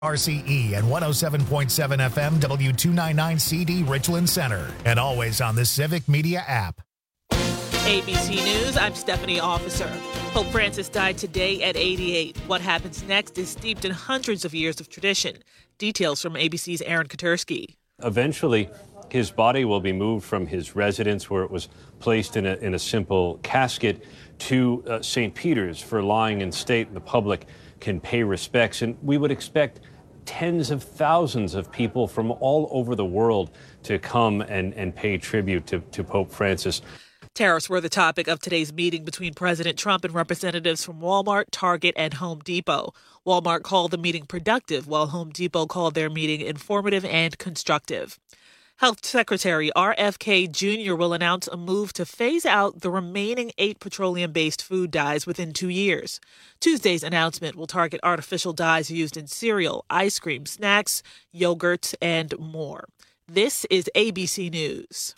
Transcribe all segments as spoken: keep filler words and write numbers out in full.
R C E and one oh seven point seven F M W two ninety-nine C D Richland Center, and always on the Civic Media app. A B C News, I'm Stephanie Officer. Pope Francis died today at eighty-eight. What happens next is steeped in hundreds of years of tradition. Details from A B C's Aaron Katersky. Eventually, his body will be moved from his residence, where it was placed in a, in a simple casket, to uh, Saint Peter's for lying in state, and the public can pay respects. And we would expect tens of thousands of people from all over the world to come and, and pay tribute to, to Pope Francis. Tariffs were the topic of today's meeting between President Trump and representatives from Walmart, Target, and Home Depot. Walmart called the meeting productive, while Home Depot called their meeting informative and constructive. Health Secretary R F K Junior will announce a move to phase out the remaining eight petroleum-based food dyes within two years. Tuesday's announcement will target artificial dyes used in cereal, ice cream, snacks, yogurt, and more. This is A B C News.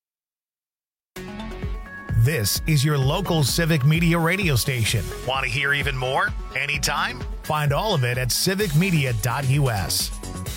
This is your local Civic Media radio station. Want to hear even more? Anytime? Find all of it at civic media dot U S.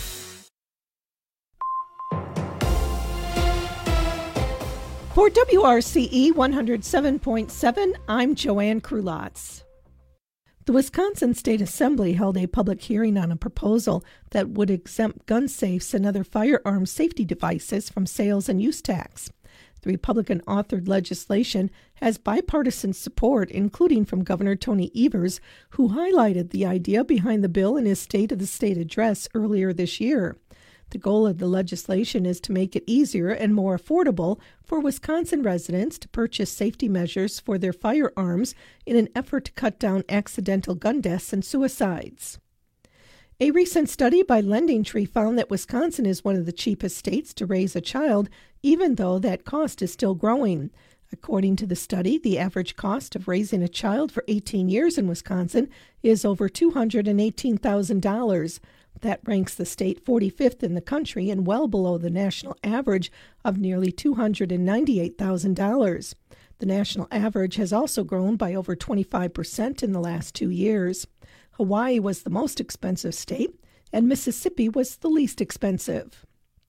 For W R C E one oh seven point seven, I'm Joanne Krulotz. The Wisconsin State Assembly held a public hearing on a proposal that would exempt gun safes and other firearm safety devices from sales and use tax. The Republican-authored legislation has bipartisan support, including from Governor Tony Evers, who highlighted the idea behind the bill in his State of the State address earlier this year. The goal of the legislation is to make it easier and more affordable for Wisconsin residents to purchase safety measures for their firearms in an effort to cut down accidental gun deaths and suicides. A recent study by Lending Tree found that Wisconsin is one of the cheapest states to raise a child, even though that cost is still growing. According to the study, the average cost of raising a child for eighteen years in Wisconsin is over two hundred eighteen thousand dollars. That ranks the state forty-fifth in the country and well below the national average of nearly two hundred ninety-eight thousand dollars. The national average has also grown by over twenty-five percent in the last two years. Hawaii was the most expensive state, and Mississippi was the least expensive.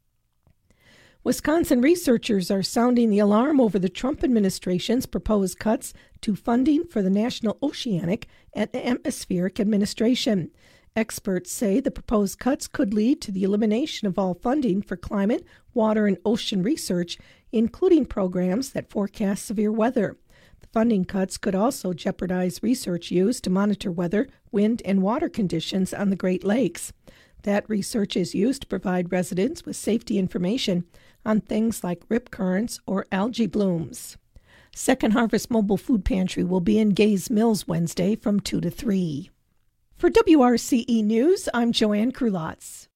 Wisconsin researchers are sounding the alarm over the Trump administration's proposed cuts to funding for the National Oceanic and Atmospheric Administration. Experts say the proposed cuts could lead to the elimination of all funding for climate, water, and ocean research, including programs that forecast severe weather. The funding cuts could also jeopardize research used to monitor weather, wind, and water conditions on the Great Lakes. That research is used to provide residents with safety information on things like rip currents or algae blooms. Second Harvest Mobile Food Pantry will be in Gays Mills Wednesday from two to three. For W R C E News, I'm Joanne Krulotz.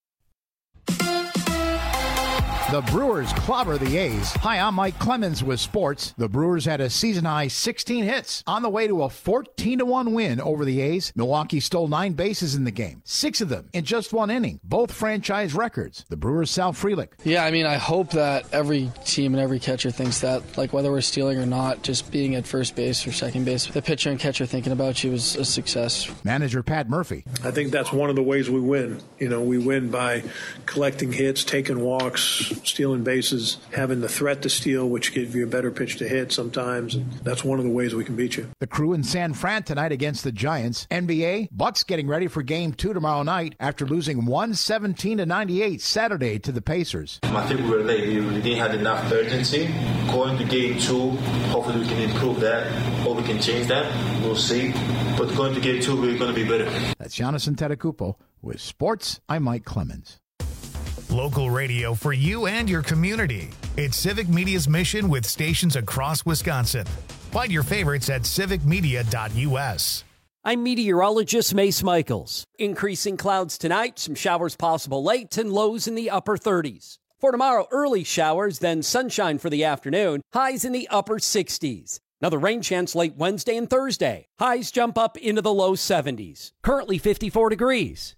The Brewers clobber the A's. Hi, I'm Mike Clemens with sports. The Brewers had a season-high sixteen hits on the way to a fourteen to one win over the A's. Milwaukee stole nine bases in the game, six of them in just one inning, both franchise records. The Brewers' Sal Frelick. Yeah, I mean, I hope that every team and every catcher thinks that, like whether we're stealing or not, just being at first base or second base, the pitcher and catcher thinking about you is a success. Manager Pat Murphy. I think that's one of the ways we win. You know, we win by collecting hits, taking walks, stealing bases, having the threat to steal, which gives you a better pitch to hit sometimes. And that's one of the ways we can beat you. The Crew in San Fran tonight against the Giants. N B A, Bucks getting ready for game two tomorrow night after losing one seventeen to ninety-eight Saturday to the Pacers. I think we were late. We didn't have enough urgency. Going to game two, hopefully we can improve that or we can change that. We'll see. But going to game two, we're going to be better. That's Giannis Antetokounmpo. With sports, I'm Mike Clemens. Local radio for you and your community. It's Civic Media's mission with stations across Wisconsin. Find your favorites at civic media dot U S. I'm meteorologist Mace Michaels. Increasing clouds tonight, some showers possible late, and lows in the upper thirties. For tomorrow, early showers, then sunshine for the afternoon, highs in the upper sixties. Another rain chance late Wednesday and Thursday. Highs jump up into the low seventies. Currently fifty-four degrees.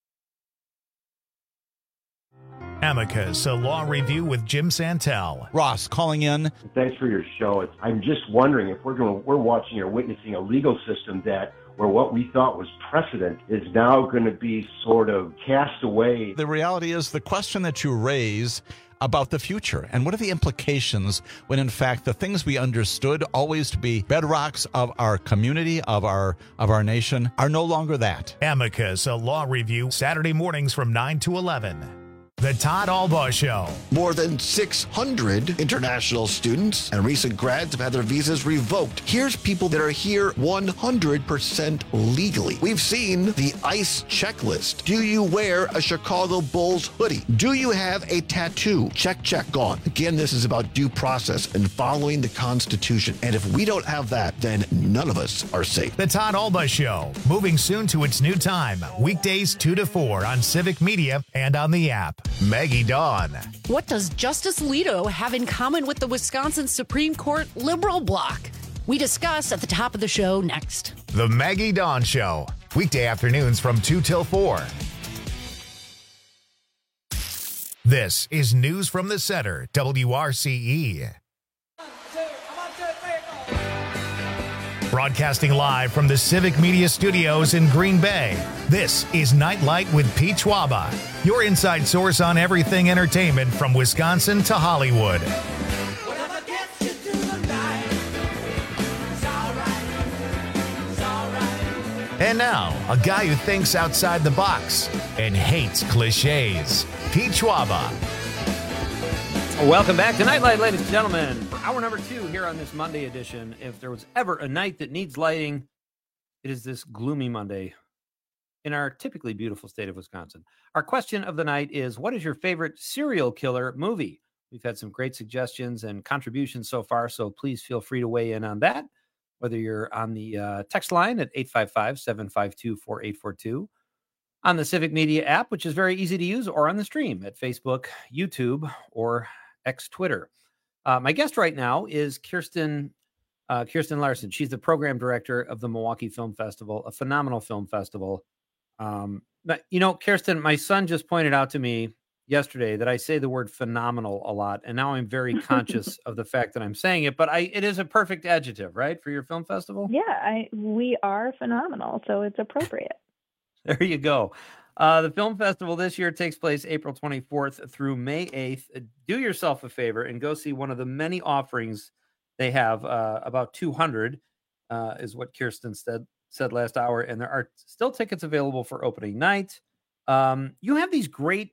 Amicus, a law review with Jim Santel. Ross calling in. Thanks for your show. It's, I'm just wondering if we're going, we're watching or witnessing a legal system that where what we thought was precedent is now going to be sort of cast away. The reality is the question that you raise about the future and what are the implications when in fact the things we understood always to be bedrocks of our community, of our of our nation, are no longer that. Amicus, a law review, Saturday mornings from nine to eleven. The Todd Albaugh Show. More than six hundred international students and recent grads have had their visas revoked. Here's people that are here one hundred percent legally. We've seen the ICE checklist. Do you wear a Chicago Bulls hoodie? Do you have a tattoo? Check, check, gone. Again, this is about due process and following the Constitution. And if we don't have that, then none of us are safe. The Todd Albaugh Show, moving soon to its new time. Weekdays two to four on Civic Media and on the app. Maggie Dawn. What does Justice Alito have in common with the Wisconsin Supreme Court liberal bloc? We discuss at the top of the show next. The Maggie Dawn Show. Weekday afternoons from two till four. This is News from the Center, W R C E. Broadcasting live from the Civic Media Studios in Green Bay, this is Nightlight with Pete Schwaba, your inside source on everything entertainment from Wisconsin to Hollywood. And now, a guy who thinks outside the box and hates cliches, Pete Schwaba. Welcome back to Nightlight, ladies and gentlemen, for hour number two here on this Monday edition. If there was ever a night that needs lighting, it is this gloomy Monday in our typically beautiful state of Wisconsin. Our question of the night is, what is your favorite serial killer movie? We've had some great suggestions and contributions so far, so please feel free to weigh in on that, whether you're on the uh, text line at eight five five, seven five two, four eight four two, on the Civic Media app, which is very easy to use, or on the stream at Facebook, YouTube, or X Twitter. Uh, my guest right now is Kirsten uh, Kirsten Larson. She's the program director of the Milwaukee Film Festival, a phenomenal film festival. Um, but, you know, Kirsten, my son just pointed out to me yesterday that I say the word phenomenal a lot, and now I'm very conscious of the fact that I'm saying it. But I, it is a perfect adjective, right, for your film festival? Yeah, I, we are phenomenal, so it's appropriate. There you go. Uh, the film festival this year takes place April twenty-fourth through May eighth. Do yourself a favor and go see one of the many offerings they have. Uh, about two hundred uh, is what Kirsten said, said last hour. And there are still tickets available for opening night. Um, you have these great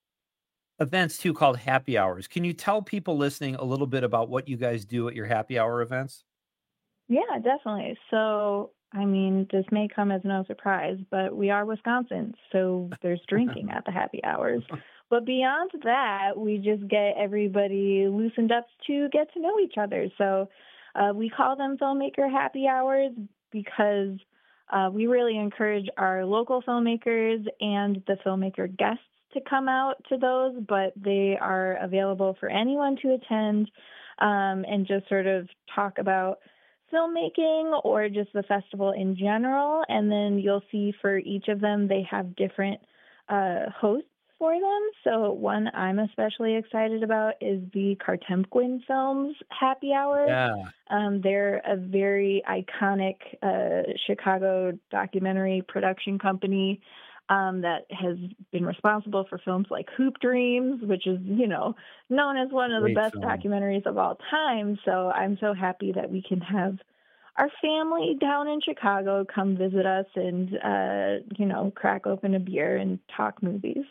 events, too, called happy hours. Can you tell people listening a little bit about what you guys do at your happy hour events? Yeah, definitely. So, I mean, this may come as no surprise, but we are Wisconsin, so there's drinking at the happy hours. But beyond that, we just get everybody loosened up to get to know each other. So uh, we call them filmmaker happy hours because uh, we really encourage our local filmmakers and the filmmaker guests to come out to those, but they are available for anyone to attend um, and just sort of talk about filmmaking or just the festival in general. And then you'll see for each of them, they have different uh, hosts for them. So one I'm especially excited about is the Kartemquin Films Happy Hour. Yeah. Um, they're a very iconic uh, Chicago documentary production company um, that has been responsible for films like Hoop Dreams, which is, you know, known as one of the Great best film. documentaries of all time. So I'm so happy that we can have our family down in Chicago come visit us and, uh, you know, crack open a beer and talk movies.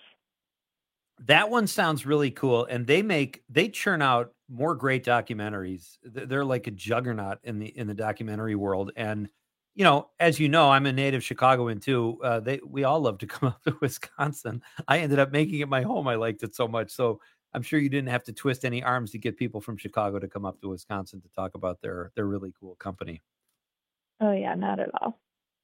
That one sounds really cool. And they make, they churn out more great documentaries. They're like a juggernaut in the, in the documentary world. And, you know, as you know, I'm a native Chicagoan too. Uh, they, we all love to come up to Wisconsin. I ended up making it my home. I liked it so much. So I'm sure you didn't have to twist any arms to get people from Chicago to come up to Wisconsin to talk about their, their really cool company. Oh yeah, not at all.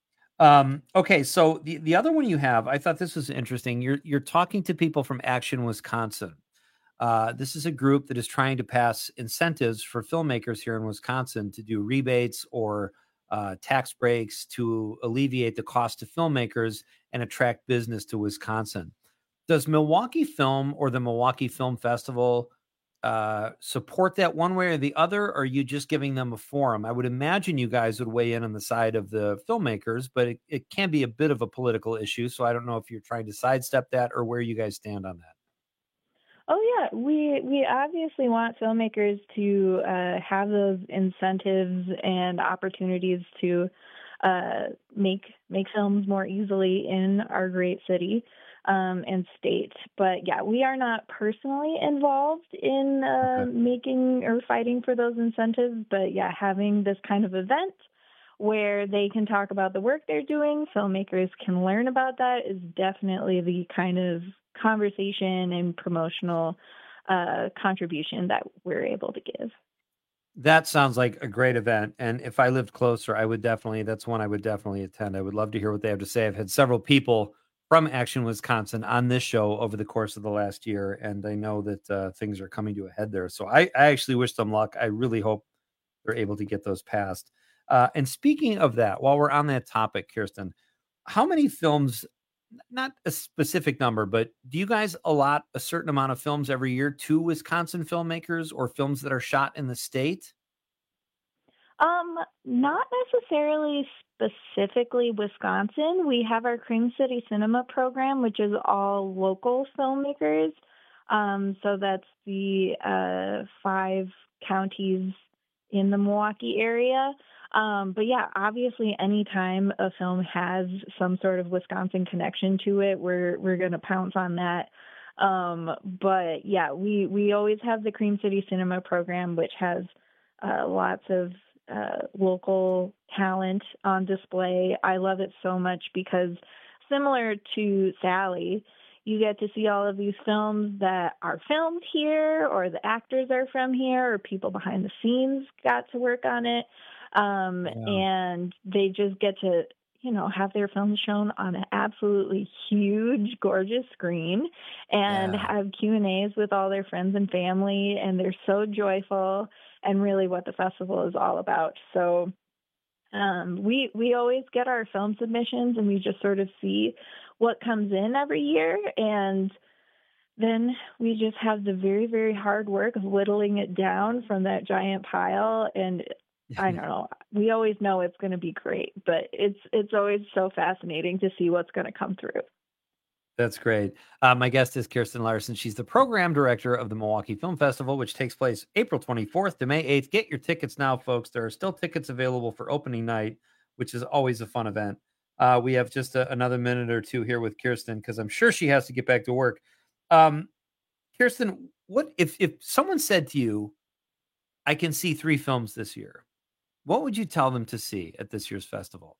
Um, okay. So the, the other one you have, I thought this was interesting. You're, you're talking to people from Action Wisconsin. Uh, this is a group that is trying to pass incentives for filmmakers here in Wisconsin to do rebates or uh, tax breaks to alleviate the cost to filmmakers and attract business to Wisconsin. Does Milwaukee Film or the Milwaukee Film Festival uh, support that one way or the other, or are you just giving them a forum? I would imagine you guys would weigh in on the side of the filmmakers, but it, it can be a bit of a political issue. So I don't know if you're trying to sidestep that or where you guys stand on that. Oh yeah, we we obviously want filmmakers to uh, have those incentives and opportunities to uh, make make films more easily in our great city um, and state. But yeah, we are not personally involved in uh, okay. making or fighting for those incentives. But yeah, having this kind of event where they can talk about the work they're doing, filmmakers can learn about that, is definitely the kind of conversation and promotional uh, contribution that we're able to give. That sounds like a great event. And if I lived closer, I would definitely, that's one I would definitely attend. I would love to hear what they have to say. I've had several people from Action Wisconsin on this show over the course of the last year, and I know that uh, things are coming to a head there. So I, I actually wish them luck. I really hope they're able to get those passed. Uh, and speaking of that, while we're on that topic, Kirsten, how many films, not a specific number, but do you guys allot a certain amount of films every year to Wisconsin filmmakers or films that are shot in the state? Um, not necessarily specifically Wisconsin. We have our Cream City Cinema program, which is all local filmmakers. Um, so that's the uh, five counties in the Milwaukee area. Um, but yeah, obviously anytime a film has some sort of Wisconsin connection to it, we're we're going to pounce on that. Um, but yeah, we, we always have the Cream City Cinema program, which has uh, lots of uh, local talent on display. I love it so much because similar to Sally, you get to see all of these films that are filmed here, or the actors are from here, or people behind the scenes got to work on it. Um, yeah. And they just get to, you know, have their films shown on an absolutely huge, gorgeous screen and yeah. have Q and A's with all their friends and family. And they're so joyful and really what the festival is all about. So um, we, we always get our film submissions and we just sort of see what comes in every year. And then we just have the very, very hard work of whittling it down from that giant pile. And I don't know. We always know it's going to be great, but it's it's always so fascinating to see what's going to come through. That's great. Uh, my guest is Kirsten Larson. She's the program director of the Milwaukee Film Festival, which takes place April twenty-fourth to May eighth. Get your tickets now, folks. There are still tickets available for opening night, which is always a fun event. Uh, we have just a, another minute or two here with Kirsten because I'm sure she has to get back to work. Um, Kirsten, what if if someone said to you, "I can see three films this year," what would you tell them to see at this year's festival?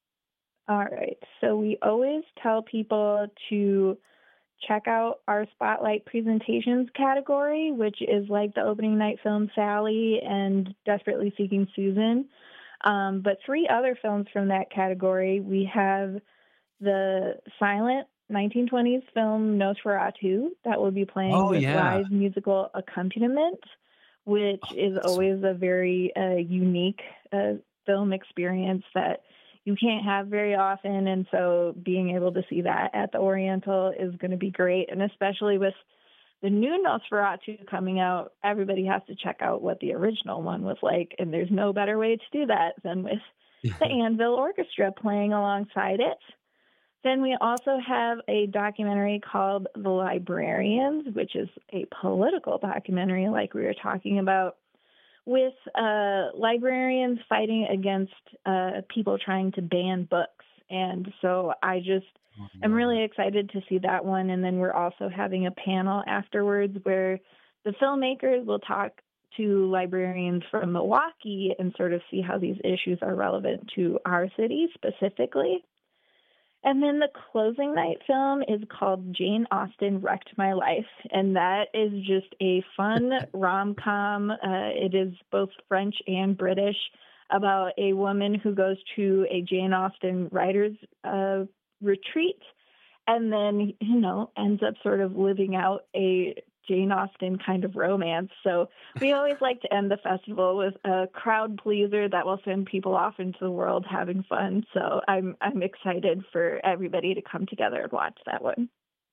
All right. So we always tell people to check out our Spotlight Presentations category, which is like the opening night film Sally and Desperately Seeking Susan. Um, but three other films from that category, we have the silent nineteen twenties film Nosferatu that will be playing oh, with yeah. live musical accompaniment, which oh, is always a very uh, unique uh, film experience that you can't have very often. And so being able to see that at the Oriental is going to be great. And especially with the new Nosferatu coming out, everybody has to check out what the original one was like. And there's no better way to do that than with the Anvil Orchestra playing alongside it. Then we also have a documentary called The Librarians, which is a political documentary like we were talking about, with uh, librarians fighting against uh, people trying to ban books. And so I just oh, am really excited to see that one. And then we're also having a panel afterwards where the filmmakers will talk to librarians from Milwaukee and sort of see how these issues are relevant to our city specifically. And then the closing night film is called Jane Austen Wrecked My Life, and that is just a fun rom-com. Uh, it is both French and British, about a woman who goes to a Jane Austen writer's uh, retreat and then, you know, ends up sort of living out a Jane Austen kind of romance. So we always like to end the festival with a crowd pleaser that will send people off into the world having fun. So I'm I'm excited for everybody to come together and watch that one.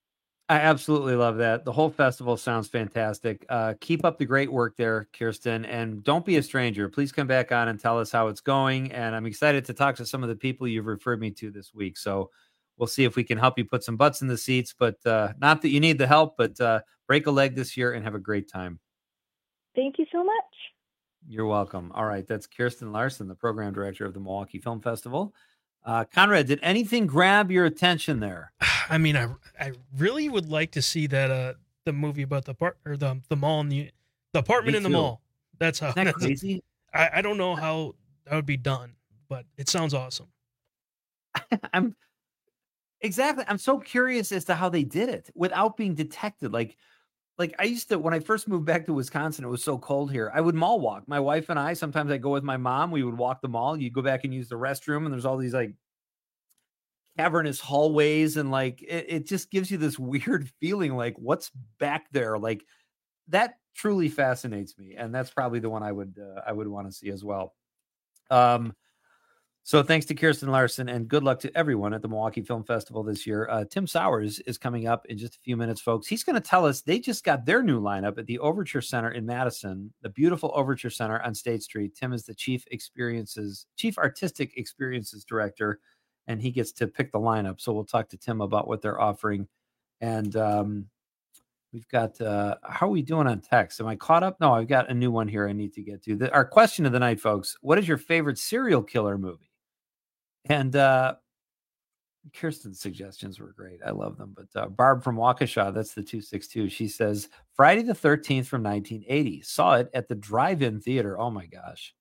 I absolutely love that. The whole festival sounds fantastic. Uh, keep up the great work there, Kirsten, and don't be a stranger. Please come back on and tell us how it's going. And I'm excited to talk to some of the people you've referred me to this week. So we'll see if we can help you put some butts in the seats, but uh, not that you need the help, but uh, break a leg this year and have a great time. Thank you so much. You're welcome. All right. That's Kirsten Larson, the program director of the Milwaukee Film Festival. Uh, Conrad, did anything grab your attention there? I mean, I, I really would like to see that uh the movie about the part or the the mall and the the apartment Me in the too. mall. That's how. Isn't that that's, crazy? I, I don't know how that would be done, but it sounds awesome. I'm exactly. I'm so curious as to how they did it without being detected. Like, like I used to when I first moved back to Wisconsin. It was so cold here. I would mall walk. My wife and I. Sometimes I go with my mom. We would walk the mall. You go back and use the restroom, and there's all these like cavernous hallways, and like it, it just gives you this weird feeling. Like what's back there? Like that truly fascinates me, and that's probably the one I would uh, I would want to see as well. Um. So thanks to Kirsten Larson, and good luck to everyone at the Milwaukee Film Festival this year. Uh, Tim Sowers is coming up in just a few minutes, folks. He's going to tell us they just got their new lineup at the Overture Center in Madison, the beautiful Overture Center on State Street. Tim is the chief experiences, chief artistic experiences director, and he gets to pick the lineup. So we'll talk to Tim about what they're offering. And um, we've got, uh, how are we doing on text? Am I caught up? No, I've got a new one here I need to get to. The, our question of the night, folks, what is your favorite serial killer movie? And uh, Kirsten's suggestions were great. I love them. But uh, Barb from Waukesha, that's the two six two. She says, Friday the thirteenth from nineteen eighty. Saw it at the drive-in theater. Oh, my gosh.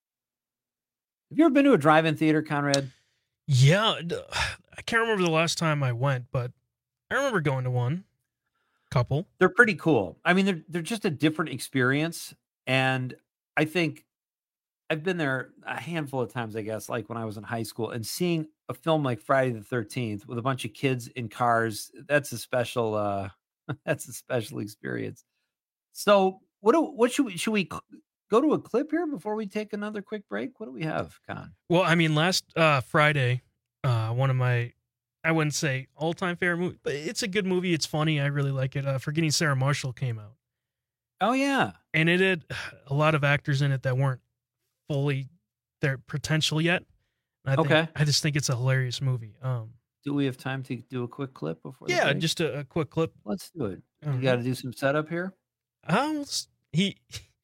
Have you ever been to a drive-in theater, Conrad? Yeah. I can't remember the last time I went, but I remember going to one. Couple. They're pretty cool. I mean, they're, they're just a different experience. And I think I've been there a handful of times, I guess, like when I was in high school, and seeing a film like Friday the thirteenth with a bunch of kids in cars, that's a special, uh, that's a special experience. So what do, what should we, should we go to a clip here before we take another quick break? What do we have, Con? Well, I mean, last uh, Friday, uh, one of my, I wouldn't say all-time favorite movie, but it's a good movie. It's funny. I really like it. Uh, Forgetting Sarah Marshall came out. Oh, yeah. And it had a lot of actors in it that weren't fully their potential yet. I think, okay. I just think it's a hilarious movie. Um, do we have time to do a quick clip before? Yeah, just a, a quick clip. Let's do it. You All got to right. do some setup here. Um, he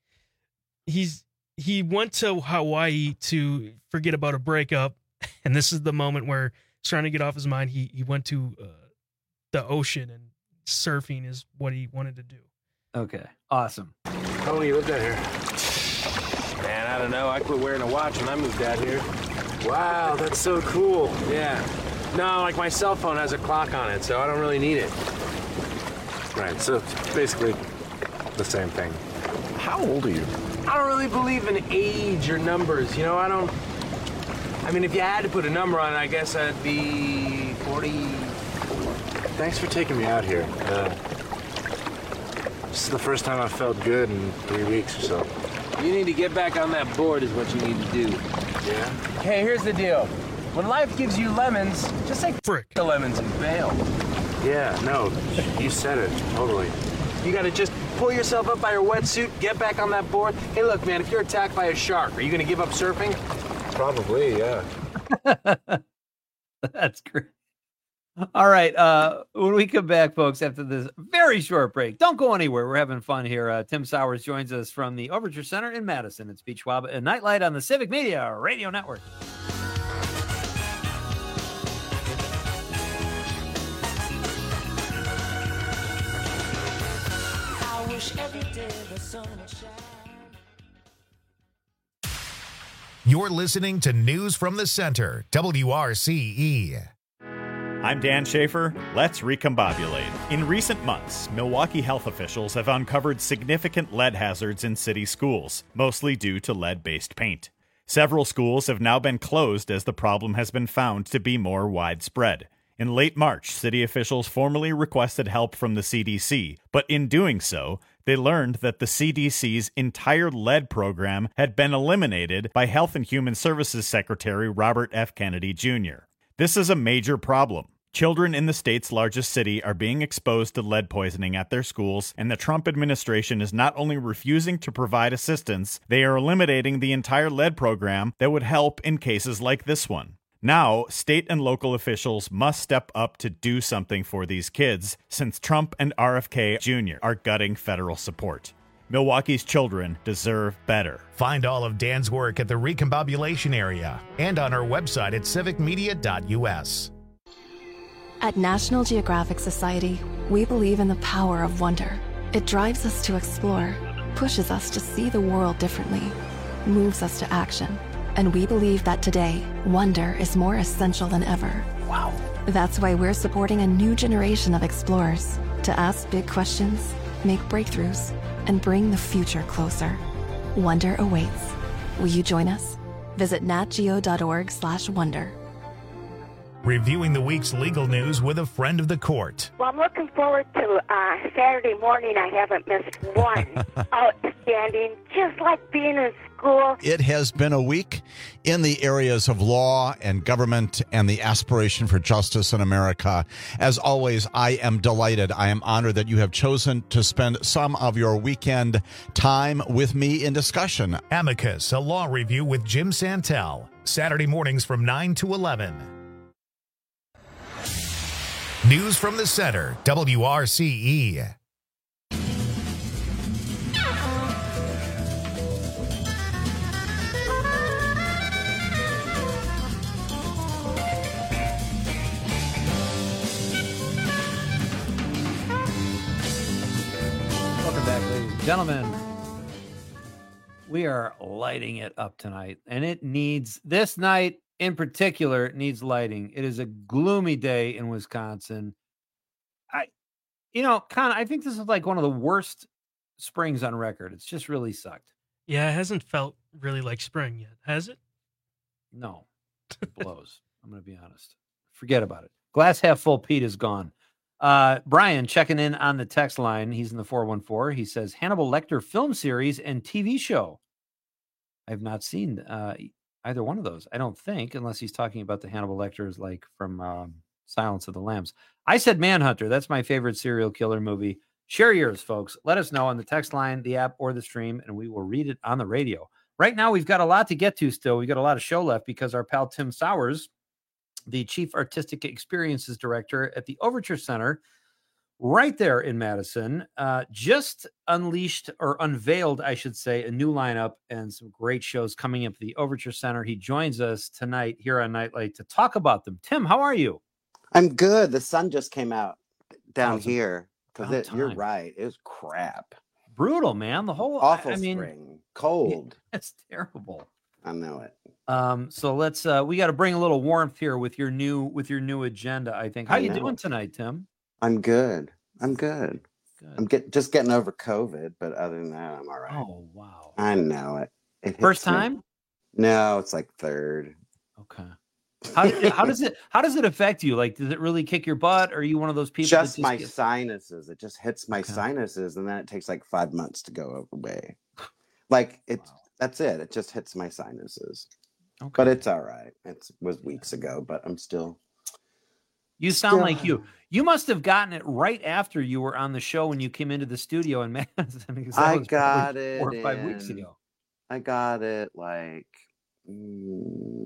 he's he went to Hawaii to forget about a breakup, and this is the moment where he's trying to get off his mind. He he went to uh, the ocean, and surfing is what he wanted to do. Okay, awesome. How long you lived out here? Man, I don't know. I quit wearing a watch when I moved out here. Wow, that's so cool. Yeah. No, like my cell phone has a clock on it, so I don't really need it. Right, so it's basically the same thing. How old are you? I don't really believe in age or numbers, you know? I don't... I mean, if you had to put a number on it, I guess I'd be forty... Thanks for taking me out here. Uh, this is the first time I've felt good in three weeks or so. You need to get back on that board is what you need to do. Yeah? Hey, here's the deal. When life gives you lemons, just take Frick. the lemons and bail. Yeah, no, you said it, totally. You gotta just pull yourself up by your wetsuit, get back on that board. Hey, look, man, if you're attacked by a shark, are you gonna give up surfing? Probably, yeah. That's great. All right. Uh, when we come back, folks, after this very short break, don't go anywhere. We're having fun here. Uh, Tim Sowers joins us from the Overture Center in Madison. It's Pete Schwab and Nightlight on the Civic Media Radio Network. I wish every day the sun would shine. You're listening to News from the Center, W R C E. I'm Dan Schaefer. Let's recombobulate. In recent months, Milwaukee health officials have uncovered significant lead hazards in city schools, mostly due to lead-based paint. Several schools have now been closed as the problem has been found to be more widespread. In late March, city officials formally requested help from the C D C, but in doing so, they learned that the C D C's entire lead program had been eliminated by Health and Human Services Secretary Robert F. Kennedy Junior This is a major problem. Children in the state's largest city are being exposed to lead poisoning at their schools, and the Trump administration is not only refusing to provide assistance, they are eliminating the entire lead program that would help in cases like this one. Now, state and local officials must step up to do something for these kids, since Trump and R F K Junior are gutting federal support. Milwaukee's children deserve better. Find all of Dan's work at the Recombobulation area and on our website at civic media dot u s. At National Geographic Society, we believe in the power of wonder. It drives us to explore, pushes us to see the world differently, moves us to action. And we believe that today, wonder is more essential than ever. Wow. That's why we're supporting a new generation of explorers to ask big questions, make breakthroughs, and bring the future closer. Wonder awaits. Will you join us? Visit natgeo.org slash wonder. Reviewing the week's legal news with a friend of the court. Well, I'm looking forward to uh, Saturday morning. I haven't missed one. Outstanding, just like being in school. It has been a week in the areas of law and government and the aspiration for justice in America. As always, I am delighted. I am honored that you have chosen to spend some of your weekend time with me in discussion. Amicus, a law review with Jim Santel. Saturday mornings from nine to eleven. News from the center, W R C E. Welcome back, ladies and gentlemen. We are lighting it up tonight, and it needs, this night in particular, it needs lighting. It is a gloomy day in Wisconsin. I, you know, Con, I think this is like one of the worst springs on record. It's just really sucked. Yeah, it hasn't felt really like spring yet, has it? No, it blows. I'm going to be honest. Forget about it. Glass half full Pete is gone. Uh, Brian checking in on the text line. He's in the four one four. He says, Hannibal Lecter film series and T V show. I have not seen uh, either one of those, I don't think, unless he's talking about the Hannibal Lecters like from um, Silence of the Lambs. I said Manhunter. That's my favorite serial killer movie. Share yours, folks. Let us know on the text line, the app, or the stream, and we will read it on the radio. Right now, we've got a lot to get to still. We've got a lot of show left because our pal Tim Sowers, the Chief Artistic Experiences Director at the Overture Center, right there in Madison, uh, just unleashed or unveiled, I should say, a new lineup and some great shows coming up at the Overture Center. He joins us tonight here on Nightlight to talk about them. Tim, how are you? I'm good. The sun just came out down Awesome. here because About you're time. right. It was crap. Brutal, man. The whole Awful I, I mean, spring. Cold. It's terrible. I know it. Um, so let's uh we got to bring a little warmth here with your new with your new agenda, I think. How I you know. doing tonight, Tim? I'm good. I'm good. Good. I'm get, just getting over COVID, but other than that, I'm all right. Oh, wow. I know it. It hits First me. time? No, it's like third. Okay. How, how does it how does it affect you? Like, does it really kick your butt? Or are you one of those people Just, that my gets- sinuses. It just hits my Okay. sinuses, and then it takes like five months to go away. Like it's that's it. It just hits my sinuses. Okay. But it's all right. It was weeks ago, but I'm still. You sound Still- like you. You must have gotten it right after you were on the show when you came into the studio in Madison. Because that I was got probably it. four or five weeks in- ago. I got it like mm,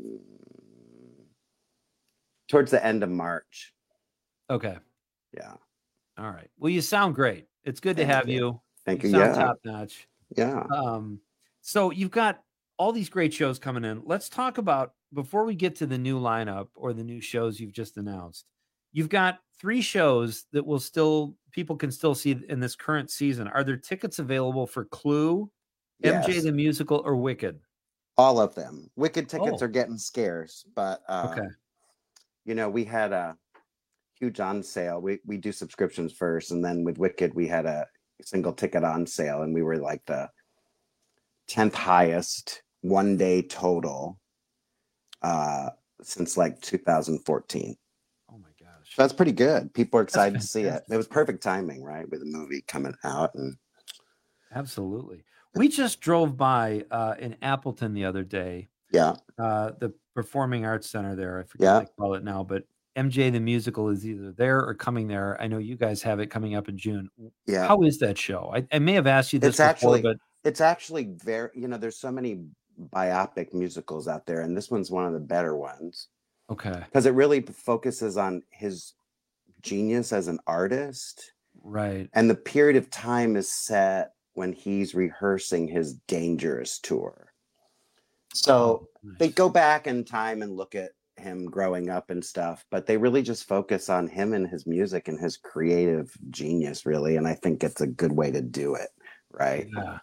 towards the end of March. Okay. Yeah. All right. Well, you sound great. It's good to Thank have you. you. Thank You you. sound Yeah. top notch. Yeah. Um, so you've got all these great shows coming in. Let's talk about, before we get to the new lineup or the new shows you've just announced, you've got three shows that will still, people can still see in this current season. Are there tickets available for Clue, M J Yes. the Musical, or Wicked? All of them. Wicked tickets Oh. are getting scarce, but uh, Okay. you know, we had a huge on sale. We we do subscriptions first, and then with Wicked, we had a single ticket on sale, and we were like the tenth highest one day total uh, since like two thousand fourteen. Oh my gosh. So that's pretty good. People are excited to see it. fantastic. It was perfect timing, right, with the movie coming out, and Absolutely. We just drove by uh, in Appleton the other day, yeah, uh, the Performing Arts Center there. I forget Yeah. what they call it now, but M J the Musical is either there or coming there. I know you guys have it coming up in June. Yeah. How is that show? I, I may have asked you this It's before, actually, but it's actually very, you know, there's so many biopic musicals out there, and this one's one of the better ones. Okay. Because it really focuses on his genius as an artist. Right. And the period of time is set when he's rehearsing his Dangerous tour. So Oh, nice. they go back in time and look at him growing up and stuff, but they really just focus on him and his music and his creative genius, really. And I think it's a good way to do it, right? Yeah.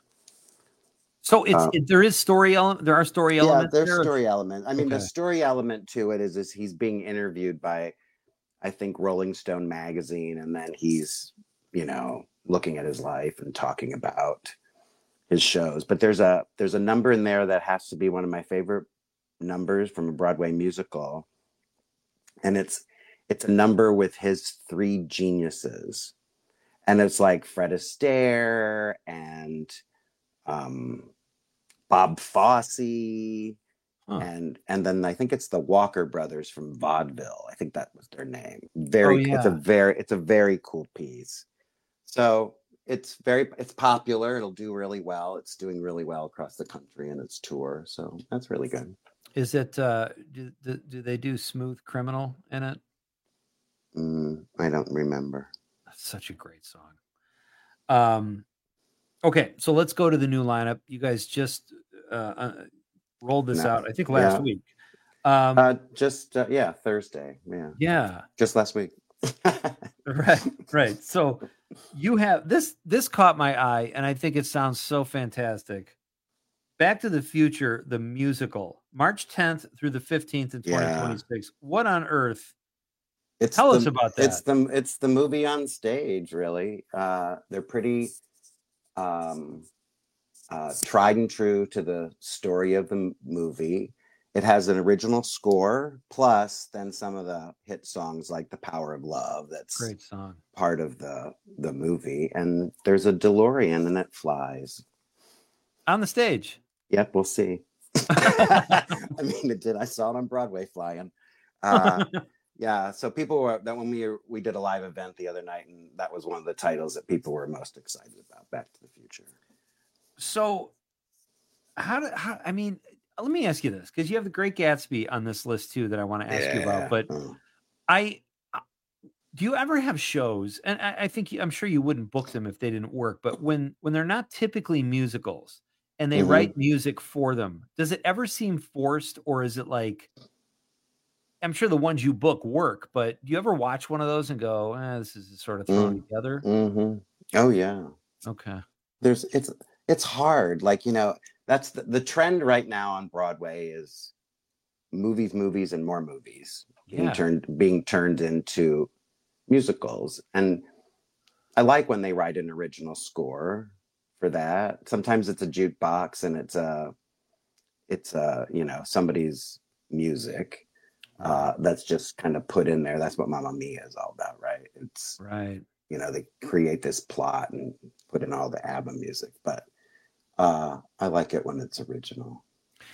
So it's Um, it, there is story element. There are story Yeah, elements. there's there? story element. I mean, the Okay. story element to it is, is he's being interviewed by, I think, Rolling Stone magazine, and then he's, you know, looking at his life and talking about his shows. But there's a there's a number in there that has to be one of my favorite numbers from a Broadway musical, and it's it's a number with his three geniuses, and it's like Fred Astaire and um, Bob Fosse, Huh. and and then I think it's the Walker Brothers from Vaudeville. I think that was their name. Very, Oh, it's a yeah. very it's a very cool piece. So it's very it's popular. It'll do really well. It's doing really well across the country in its tour. So that's really good. Is it? Uh, do, do, do they do Smooth Criminal in it? Mm, I don't remember. That's such a great song. Um, okay, so let's go to the new lineup. You guys just uh, uh, rolled this No. out, I think, last Yeah. week. Um, Uh, just uh, yeah, Thursday. Yeah, yeah, just last week. right, right. So you have this. This caught my eye, and I think it sounds so fantastic. Back to the Future, the musical, March tenth through the fifteenth in twenty twenty-six. What on earth? It's Tell the, us about that. It's the it's the movie on stage, really. Uh, they're pretty um, uh, tried and true to the story of the m- movie. It has an original score, plus then some of the hit songs like "The Power of Love." That's Great song. part of the the movie. And there's a DeLorean and it flies. On the stage. Yep, we'll see. I mean, it did. I saw it on Broadway flying. Uh, yeah, so people were that when we we did a live event the other night, and that was one of the titles that people were most excited about. Back to the Future. So, how do how, I mean? Let me ask you this, because you have the Great Gatsby on this list too that I want to ask you about. But Mm. I do you ever have shows? And I, I think you- I'm sure you wouldn't book them if they didn't work. But when when they're not typically musicals and they Mhm. write music for them, does it ever seem forced, or is it like? I'm sure the ones you book work, but do you ever watch one of those and go, eh, "This is sort of thrown Mm. together"? hmm Oh yeah. Okay. There's it's it's hard. Like, you know, that's the, the trend right now on Broadway is movies, movies, and more movies being Yeah. turned being turned into musicals. And I like when they write an original score for that. Sometimes it's a jukebox and it's a it's a, you know, somebody's music uh that's just kind of put in there. That's what Mamma Mia is all about, right? It's Right. you know, they create this plot and put in all the ABBA music, but uh I like it when it's original.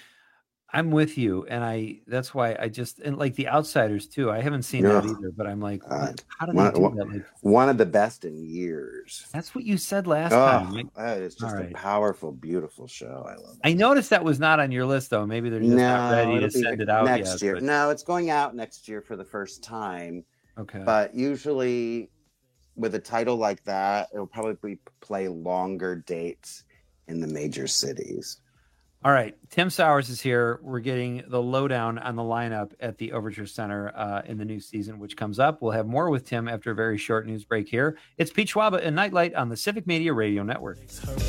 I'm with you, and I that's why I just and like The Outsiders too. I haven't seen Yeah. that either, but I'm like, Uh, what- how do one, they do one- that? Like, one of the best in years. that's what you said last Oh, time. Like, that is just all a right. powerful, beautiful show. I love it. I noticed that was not on your list though. Maybe they're just not ready it'll to be send it out next yet. year. but- No, it's going out next year for the first time. Okay. But usually with a title like that, it'll probably play longer dates in the major cities. All right, Tim Sowers is here. We're getting the lowdown on the lineup at the Overture Center uh, in the new season, which comes up. We'll have more with Tim after a very short news break here. It's Pete Schwaba and Nightlight on the Civic Media Radio Network. I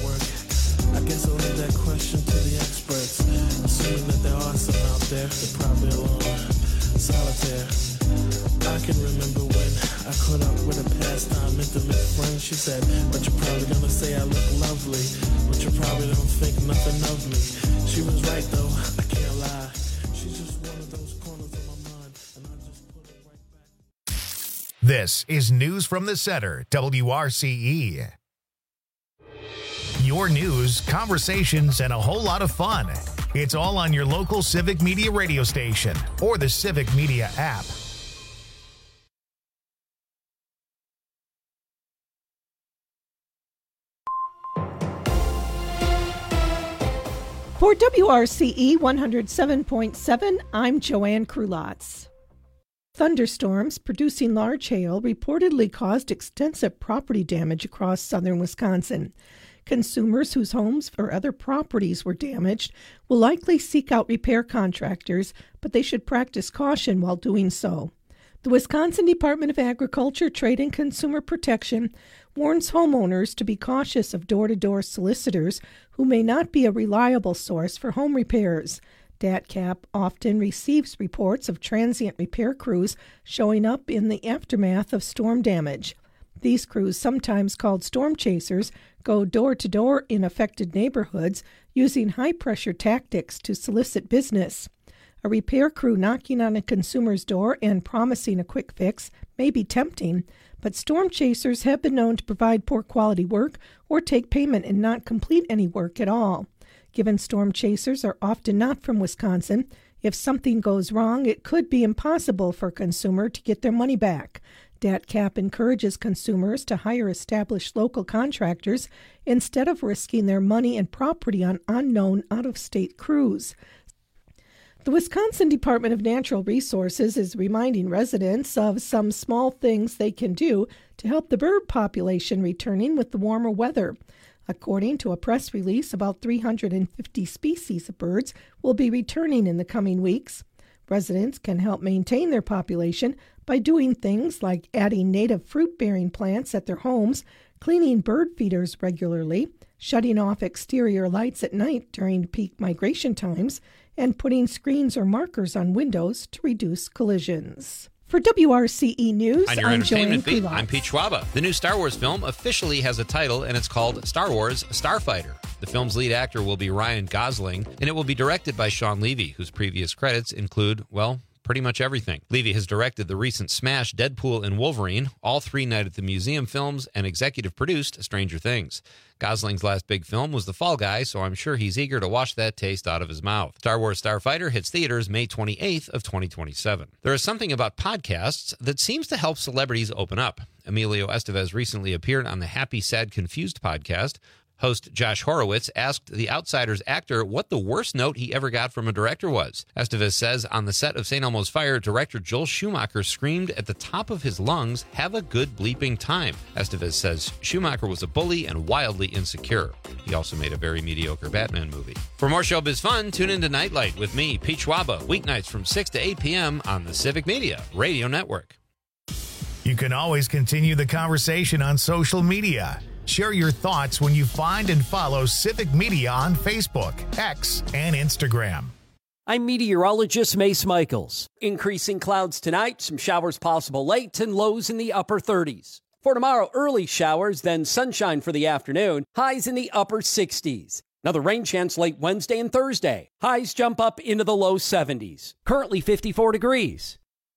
guess I'll leave that question to the experts. Assuming that there are some out there, they're probably alone, solitaire. I can remember when I caught up with a pastime intimate friend. She said, but you're probably gonna say I look lovely, but you probably don't think nothing of me. She was right though, I can't lie. She's just one of those corners of my mind, and I just put it right back. This is News from the Center, W R C E. Your news, conversations, and a whole lot of fun. It's all on your local Civic Media radio station or the Civic Media app. For W R C E one oh seven point seven, I'm Joanne Krulotz. Thunderstorms producing large hail reportedly caused extensive property damage across southern Wisconsin. Consumers whose homes or other properties were damaged will likely seek out repair contractors, but they should practice caution while doing so. The Wisconsin Department of Agriculture, Trade and Consumer Protection warns homeowners to be cautious of door-to-door solicitors who may not be a reliable source for home repairs. D A T C A P often receives reports of transient repair crews showing up in the aftermath of storm damage. These crews, sometimes called storm chasers, go door-to-door in affected neighborhoods using high-pressure tactics to solicit business. A repair crew knocking on a consumer's door and promising a quick fix may be tempting, but storm chasers have been known to provide poor quality work or take payment and not complete any work at all. Given storm chasers are often not from Wisconsin, if something goes wrong, it could be impossible for a consumer to get their money back. D A T C A P encourages consumers to hire established local contractors instead of risking their money and property on unknown out-of-state crews. The Wisconsin Department of Natural Resources is reminding residents of some small things they can do to help the bird population returning with the warmer weather. According to a press release, about three hundred fifty species of birds will be returning in the coming weeks. Residents can help maintain their population by doing things like adding native fruit-bearing plants at their homes, cleaning bird feeders regularly, shutting off exterior lights at night during peak migration times, and putting screens or markers on windows to reduce collisions. For W R C E News, On your I'm entertainment Joanne beat, Krulotz. I'm Pete Schwaba. The new Star Wars film officially has a title, and it's called Star Wars Starfighter. The film's lead actor will be Ryan Gosling, and it will be directed by Sean Levy, whose previous credits include, well, pretty much everything. Levy has directed the recent smash Deadpool and Wolverine, all three Night at the Museum films, and executive produced Stranger Things. Gosling's last big film was The Fall Guy, so I'm sure he's eager to wash that taste out of his mouth. Star Wars Starfighter hits theaters May twenty-eighth of twenty twenty-seven. There is something about podcasts that seems to help celebrities open up. Emilio Estevez recently appeared on the Happy, Sad, Confused podcast. Host Josh Horowitz asked The Outsider's actor what the worst note he ever got from a director was. Estevez says on the set of Saint Elmo's Fire, director Joel Schumacher screamed at the top of his lungs, "Have a good bleeping time." Estevez says Schumacher was a bully and wildly insecure. He also made a very mediocre Batman movie. For more showbiz fun, tune into Nightlight with me, Pete Schwaba, weeknights from six to eight p.m. on the Civic Media Radio Network. You can always continue the conversation on social media. Share your thoughts when you find and follow Civic Media on Facebook, X, and Instagram. I'm meteorologist Mace Michaels. Increasing clouds tonight, some showers possible late, and lows in the upper thirties. For tomorrow, early showers, then sunshine for the afternoon, highs in the upper sixties. Another rain chance late Wednesday and Thursday. Highs jump up into the low seventies. Currently fifty-four degrees.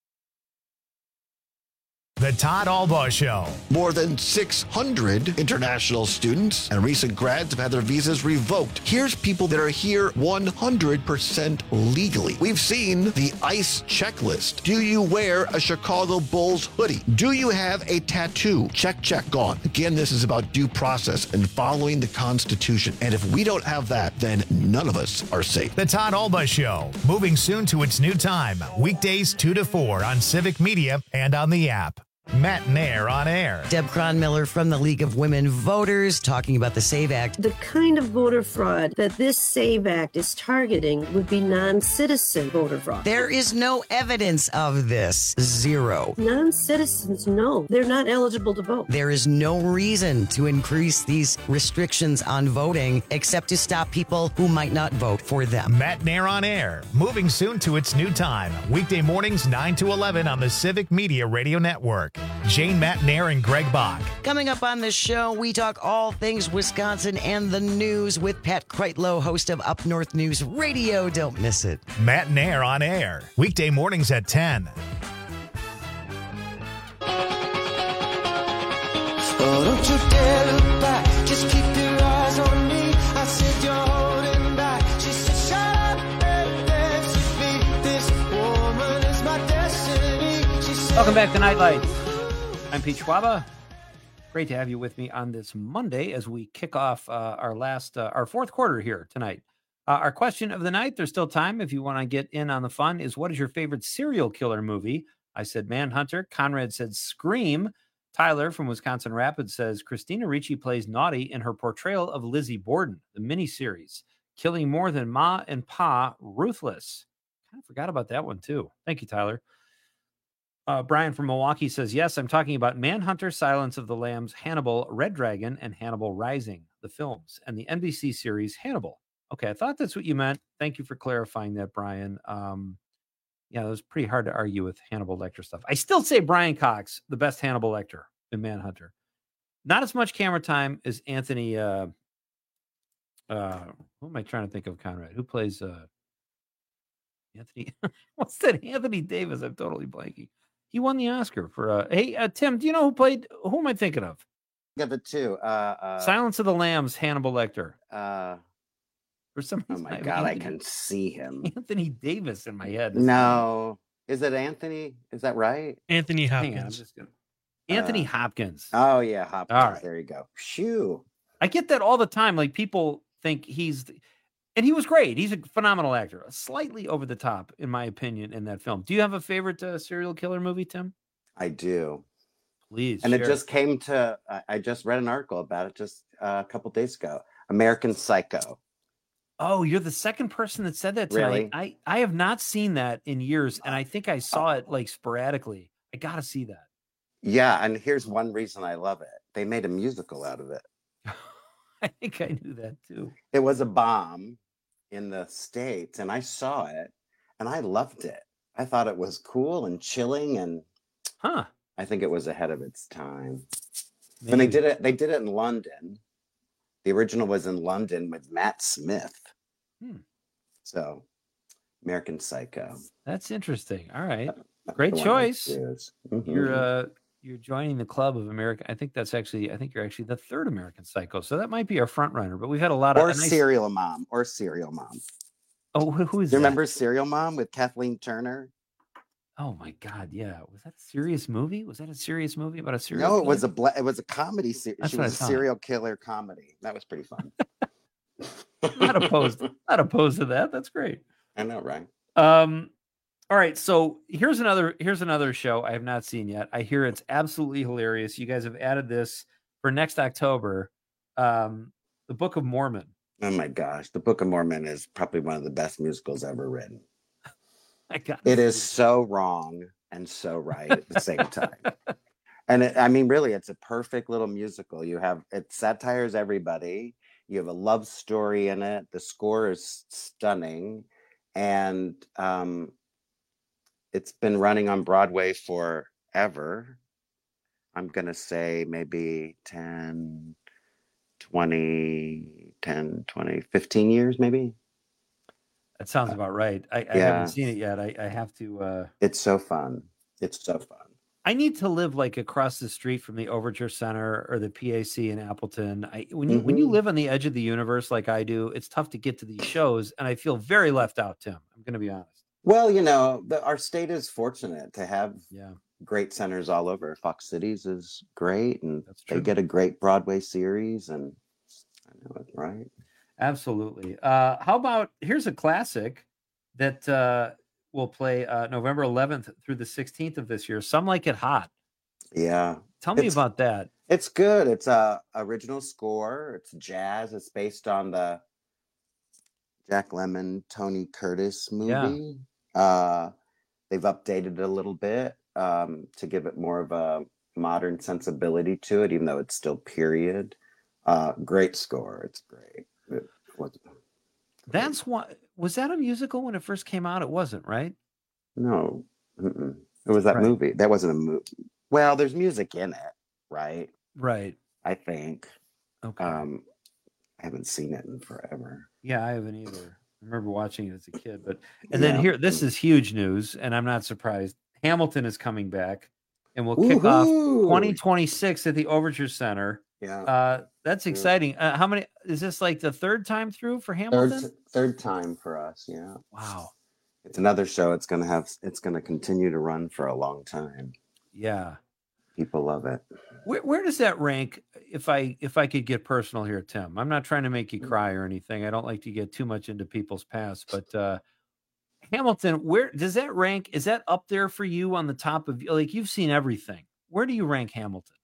The Todd Albaugh Show. More than six hundred international students and recent grads have had their visas revoked. Here's people that are here one hundred percent legally. We've seen the ICE checklist. Do you wear a Chicago Bulls hoodie? Do you have a tattoo? Check, check, gone. Again, this is about due process and following the Constitution. And if we don't have that, then none of us are safe. The Todd Albaugh Show, moving soon to its new time, weekdays two to four on Civic Media and on the app. Matt Nair on air. Deb Cronmiller from the League of Women Voters talking about the SAVE Act. The kind of voter fraud that this SAVE Act is targeting would be non-citizen voter fraud. There is no evidence of this. Zero. Non-citizens, no. They're not eligible to vote. There is no reason to increase these restrictions on voting except to stop people who might not vote for them. Matt Nair on air, moving soon to its new time, weekday mornings nine to eleven on the Civic Media Radio Network. Jane Matt Nair and Greg Bach. Coming up on the show, we talk all things Wisconsin and the news with Pat Kreitlow, host of Up North News Radio. Don't miss it. Matt Nair on air, weekday mornings at ten. Oh, don't you dare look back, just keep your eyes on me. I said you're holding back. She said shut up and dance with me. This woman is my destiny. She said, Welcome back to Nightlight. I'm Pete Schwaba. Great to have you with me on this Monday as we kick off uh, our last, uh, our fourth quarter here tonight Uh, our question of the night, there's still time if you want to get in on the fun, is what is your favorite serial killer movie? I said Manhunter. Conrad said Scream. Tyler from Wisconsin Rapids says Christina Ricci plays Naughty in her portrayal of Lizzie Borden, the miniseries, killing more than Ma and Pa, ruthless. Kind of forgot about that one too. Thank you, Tyler. Uh, Brian from Milwaukee says, yes, I'm talking about Manhunter, Silence of the Lambs, Hannibal, Red Dragon, and Hannibal Rising, the films, and the N B C series Hannibal. Okay, I thought that's what you meant. Thank you for clarifying that, Brian. Um, yeah, it was pretty hard to argue with Hannibal Lecter stuff. I still say Brian Cox, the best Hannibal Lecter in Manhunter. Not as much camera time as Anthony. Uh, uh, who am I trying to think of, Conrad? Who plays uh, Anthony? What's that? Anthony Davis. I'm totally blanking. He won the Oscar for. Uh, hey, uh, Tim, do you know who played? Who am I thinking of? Give it two. Uh, uh, Silence of the Lambs, Hannibal Lecter. Uh, For some oh reason, my have God, I Anthony- can see him. Anthony Davis in my head. No, is it Anthony? Is that right? Anthony Hang on, I'm Hopkins. just gonna. Anthony Uh, Hopkins. Oh yeah, Hopkins. All right. There you go. Shoo. I get that all the time. Like people think he's, and he was great. He's a phenomenal actor. Slightly over the top, in my opinion, in that film. Do you have a favorite uh, serial killer movie, Tim? I do. Please. And it share. just came to. I, I just read an article about it just uh, a couple days ago. American Psycho. Oh, you're the second person that said that tonight. Really? I I have not seen that in years, and I think I saw it like sporadically. I gotta see that. Yeah, and here's one reason I love it. They made a musical out of it. I think I knew that too. It was a bomb in the States, and I saw it, and I loved it. I thought it was cool and chilling, and huh. I think it was ahead of its time. And they Maybe. did it. They did it in London. The original was in London with Matt Smith. Hmm. So, American Psycho. That's interesting. All right. That's Great the one I choice. choose. Mhm. You're uh you're joining the club of American. I think that's actually I think you're actually the third American Psycho. So that might be our front runner, but we've had a lot of or a nice- Serial Mom. Or Serial Mom. Oh, who, who is Do you that? remember Serial Mom with Kathleen Turner? Oh my God, yeah. Was that a serious movie? Was that a serious movie about a serial No, it killer? was a bla- it was a comedy series. That's She what I was a thought. serial killer comedy. That was pretty fun. not opposed. Not opposed to that. That's great. I know, right? Um, all right. So here's another here's another show I have not seen yet. I hear it's absolutely hilarious. You guys have added this for next October. Um, the Book of Mormon. Oh my gosh, The Book of Mormon is probably one of the best musicals ever written. I got It is so wrong and so right at the same time. And it, I mean, really, it's a perfect little musical. You have it satires everybody. You have a love story in it. The score is stunning, and um, it's been running on Broadway forever. I'm gonna say maybe ten, twenty, ten, twenty, fifteen years, maybe. That sounds about right. I, I yeah. haven't seen it yet. I, I have to. Uh, It's so fun. It's so fun. I need to live like across the street from the Overture Center or the P A C in Appleton. I when you when you Mhm. live on the edge of the universe like I do, it's tough to get to these shows, and I feel very left out. Tim, I'm going to be honest. Well, you know, the, our state is fortunate to have Yeah. great centers all over. Fox Cities is great, and they true. get a great Broadway series, and I know it, right? Absolutely. Uh, how about here's a classic that uh, will play uh, November eleventh through the sixteenth of this year. Some Like It Hot. Yeah. Tell me It's- about that. It's good. It's a original score. It's jazz. It's based on the Jack Lemmon, Tony Curtis Yeah. movie. Uh, they've updated it a little bit um, to give it more of a modern sensibility to it, even though it's still period. Uh, great score. It's great. It was- That's what was that a musical when it first came out? It wasn't, right? no, mm-mm. It was that Right. movie. That wasn't a movie. Well, there's music in it, right? Right. I think. Okay. Um, I haven't seen it in forever. Yeah, I haven't either. I remember watching it as a kid, but and then Yeah. here, this is huge news, and I'm not surprised. Hamilton is coming back, and we'll kick off Woohoo! twenty twenty-six at the Overture Center. Yeah. Uh, that's Yeah. exciting. Uh, how many is this like the third time through for Third, Hamilton? third time for us. Yeah. Wow. It's another show. It's gonna have. It's gonna continue to run for a long time. Yeah. People love it. Where, where does that rank? if I if I could get personal here, Tim, I'm not trying to make you cry or anything. I don't like to get too much into people's past, but uh, Hamilton, where does that rank? Is that up there for you on the top of, like, you've seen everything? Where do you rank Hamilton?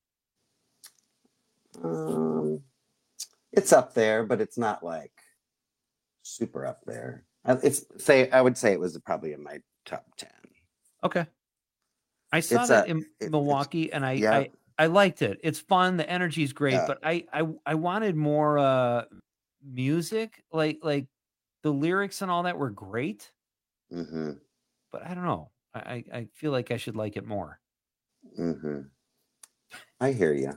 Um, it's up there, but it's not like super up there. I- It's say I would say it was probably in my top ten. Okay. I saw It's that a- in Milwaukee, and I, yeah. I I liked it. It's fun. The energy is great, Yeah. but I, I I wanted more uh, music. Like like the lyrics and all that were great, Mm-hmm. but I don't know. I I I feel like I should like it more. Mm-hmm. I hear you.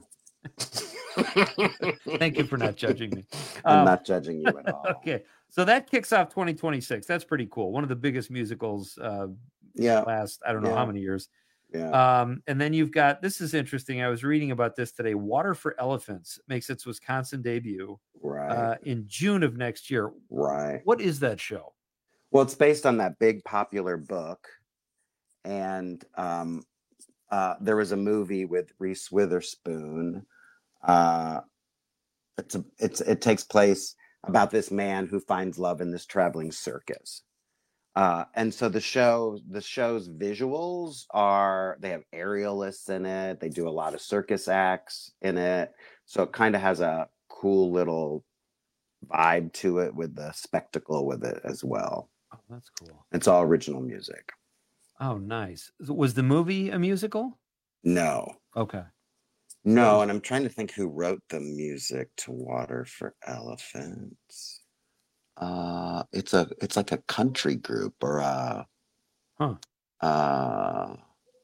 Thank you for not judging me. I'm Um, not judging you at all. Okay, so that kicks off twenty twenty-six. That's pretty cool. One of the biggest musicals. Uh, Yeah. Last I don't know Yeah. how many years. Yeah. Um, and then you've got, this is interesting. I was reading about this today. Water for Elephants makes its Wisconsin debut Right. uh, in June of next year. Right. What is that show? Well, it's based on that big popular book, and um, uh, there was a movie with Reese Witherspoon. Uh, it's a, it's it takes place about this man who finds love in this traveling circus. Uh, and so the show, the show's visuals are, they have aerialists in it. They do a lot of circus acts in it. So it kind of has a cool little vibe to it with the spectacle with it as well. Oh, that's cool. It's all original music. Oh, nice. Was the movie a musical? No, Okay. no. And I'm trying to think who wrote the music to Water for Elephants. Uh, it's a, it's like a country group or a, Huh. uh,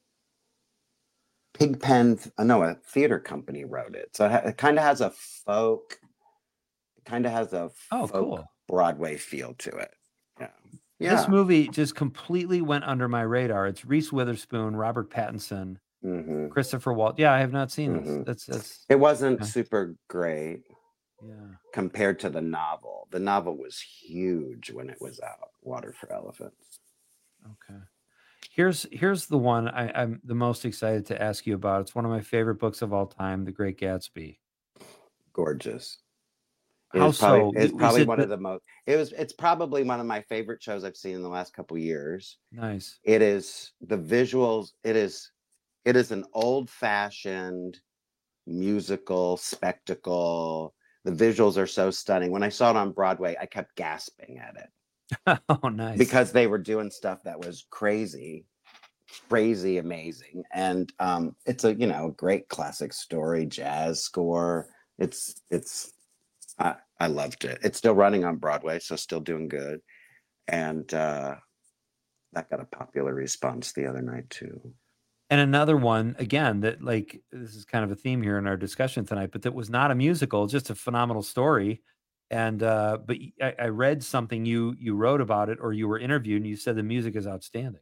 Pigpen, uh, no, a theater company wrote it. So it, ha- it kind of has a folk, it kind of has a Oh, folk cool. Broadway feel to it. Yeah. This Yeah. movie just completely went under my radar. It's Reese Witherspoon, Robert Pattinson, Mhm. Christopher Walt. Yeah, I have not seen this. Mhm. That's that's It wasn't Okay. super great yeah. compared to the novel. The novel was huge when it was out, Water for Elephants. Okay. Here's here's the one I, I'm the most excited to ask you about. It's one of my favorite books of all time, The Great Gatsby. Gorgeous. It How is probably, so? it's Was probably it one the- of the most, it was, it's probably one of my favorite shows I've seen in the last couple years. Nice. It is the visuals. It is, it is an old fashioned musical spectacle. The visuals are so stunning. When I saw it on Broadway, I kept gasping at it Oh, nice. because they were doing stuff that was crazy, crazy amazing. And um, it's a, you know, great classic story, jazz score. It's, it's, I, I loved it. It's still running on Broadway, so still doing good. And uh, that got a popular response the other night too. And another one, again, that, like, this is kind of a theme here in our discussion tonight, but that was not a musical, just a phenomenal story. And uh, but y- I, I read something you you wrote about it, or you were interviewed, and you said the music is outstanding.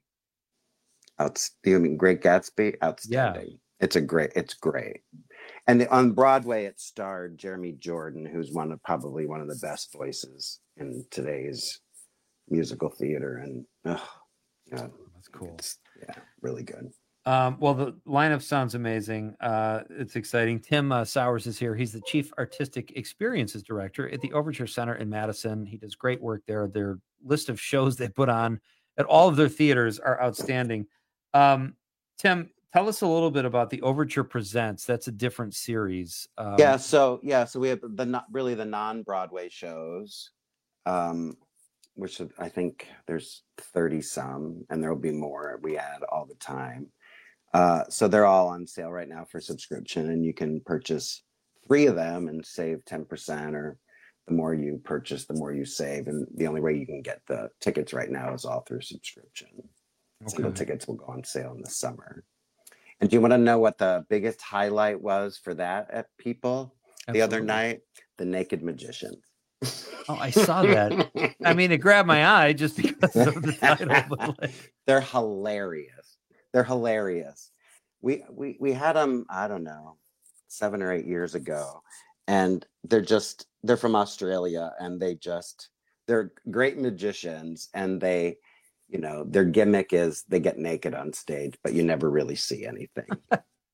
Outs- you mean Great Gatsby? Outstanding. It's a great. It's great. And the, on Broadway, it starred Jeremy Jordan, who's one of probably one of the best voices in today's musical theater. And oh, God, That's cool. it's, yeah, really good. Um, well, the lineup sounds amazing. Uh, it's exciting. Tim uh, Sowers is here. He's the Chief Artistic Experiences Director at the Overture Center in Madison. He does great work there. Their list of shows they put on at all of their theaters are outstanding. Um, Tim, tell us a little bit about the Overture Presents. That's a different series. Um, yeah. So yeah. So we have the not really the non-Broadway shows, um, which I think there's thirty some, and there will be more. We add all the time. Uh, so they're all on sale right now for subscription, and you can purchase three of them and save ten percent, or the more you purchase, the more you save. And the only way you can get the tickets right now is all through subscription. Single Okay. tickets will go on sale in the summer. And do you want to know what the biggest highlight was for that at People the other Absolutely. night? The Naked Magicians. Oh, I saw that. I mean, it grabbed my eye just because of the title. But like, They're hilarious. They're hilarious. We we we had them, I don't know, seven or eight years ago, and they're just they're from Australia, and they just they're great magicians, and they, you know, their gimmick is they get naked on stage, but you never really see anything.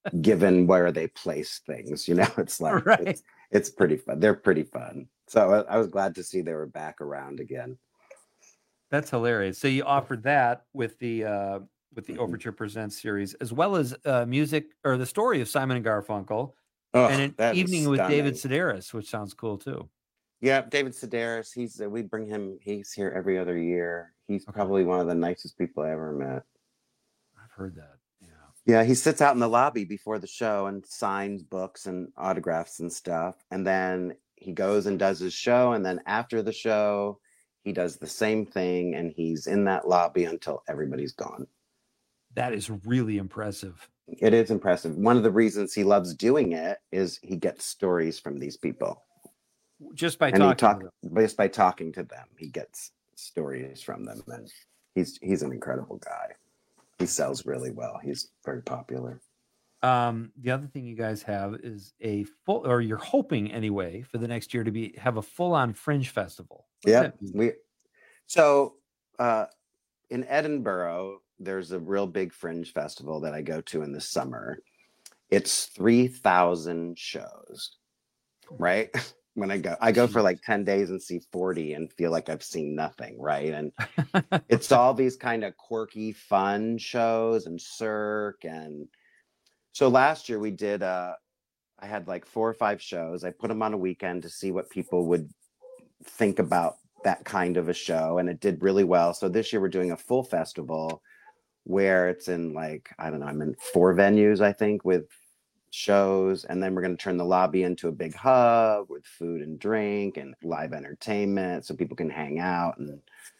given where they place things. You know, it's like Right. it's, it's pretty fun. They're pretty fun. So I, I was glad to see they were back around again. That's hilarious. So you offered that with the uh, with Mm-hmm. the Overture Presents series, as well as uh, music or the story of Simon and Garfunkel, Oh, and an that is evening with stunning. David Sedaris, which sounds cool too. Yeah, David Sedaris. He's uh, we bring him. He's here every other year. He's probably one of the nicest people I ever met. I've heard that. Yeah, he sits out in the lobby before the show and signs books and autographs and stuff. And then he goes and does his show. And then after the show, he does the same thing. And he's in that lobby until everybody's gone. That is really impressive. It is impressive. One of the reasons he loves doing it is he gets stories from these people. Just by and talking he talk, to just by talking to them, he gets stories from them. And he's he's an incredible guy. He sells really well. He's very popular. Um, the other thing you guys have is a full, or you're hoping anyway, for the next year to be have a full-on Fringe festival. What does Yeah, that mean? we. So uh, in Edinburgh, there's a real big Fringe festival that I go to in the summer. It's three thousand shows, right? When I go, I go for like ten days and see forty and feel like I've seen nothing, right? And it's all these kind of quirky, fun shows and Cirque. And so last year we did, uh, I had like four or five shows. I put them on a weekend to see what people would think about that kind of a show. And it did really well. So this year we're doing a full festival where it's in like, I don't know, I'm in four venues, I think, with shows, and then we're going to turn the lobby into a big hub with food and drink and live entertainment so people can hang out and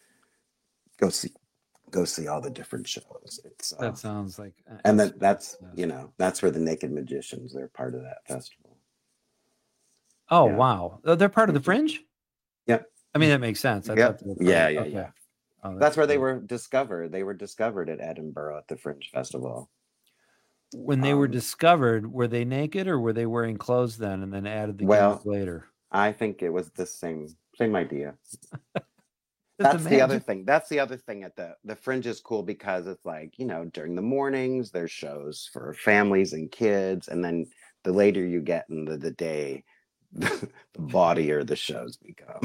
go see go see all the different shows. It's uh, That sounds like and then that's you know that's where the Naked Magicians, they're part of that festival. Oh Yeah. wow, Oh, they're part of the Fringe. Yep. I mean that makes sense. I Yep. thought they were part Yeah, of- yeah, okay. yeah. Oh, That's where they were discovered. They were discovered at Edinburgh at the Fringe Festival. When they were Um, discovered, were they naked or were they wearing clothes then, and then added the Well, gimmick later? I think it was the same same idea. Just That's the other imagine- thing. That's the other thing at the the Fringe is cool because it's like, you know, during the mornings there's shows for families and kids, and then the later you get into the day, the, the bawdier the shows become.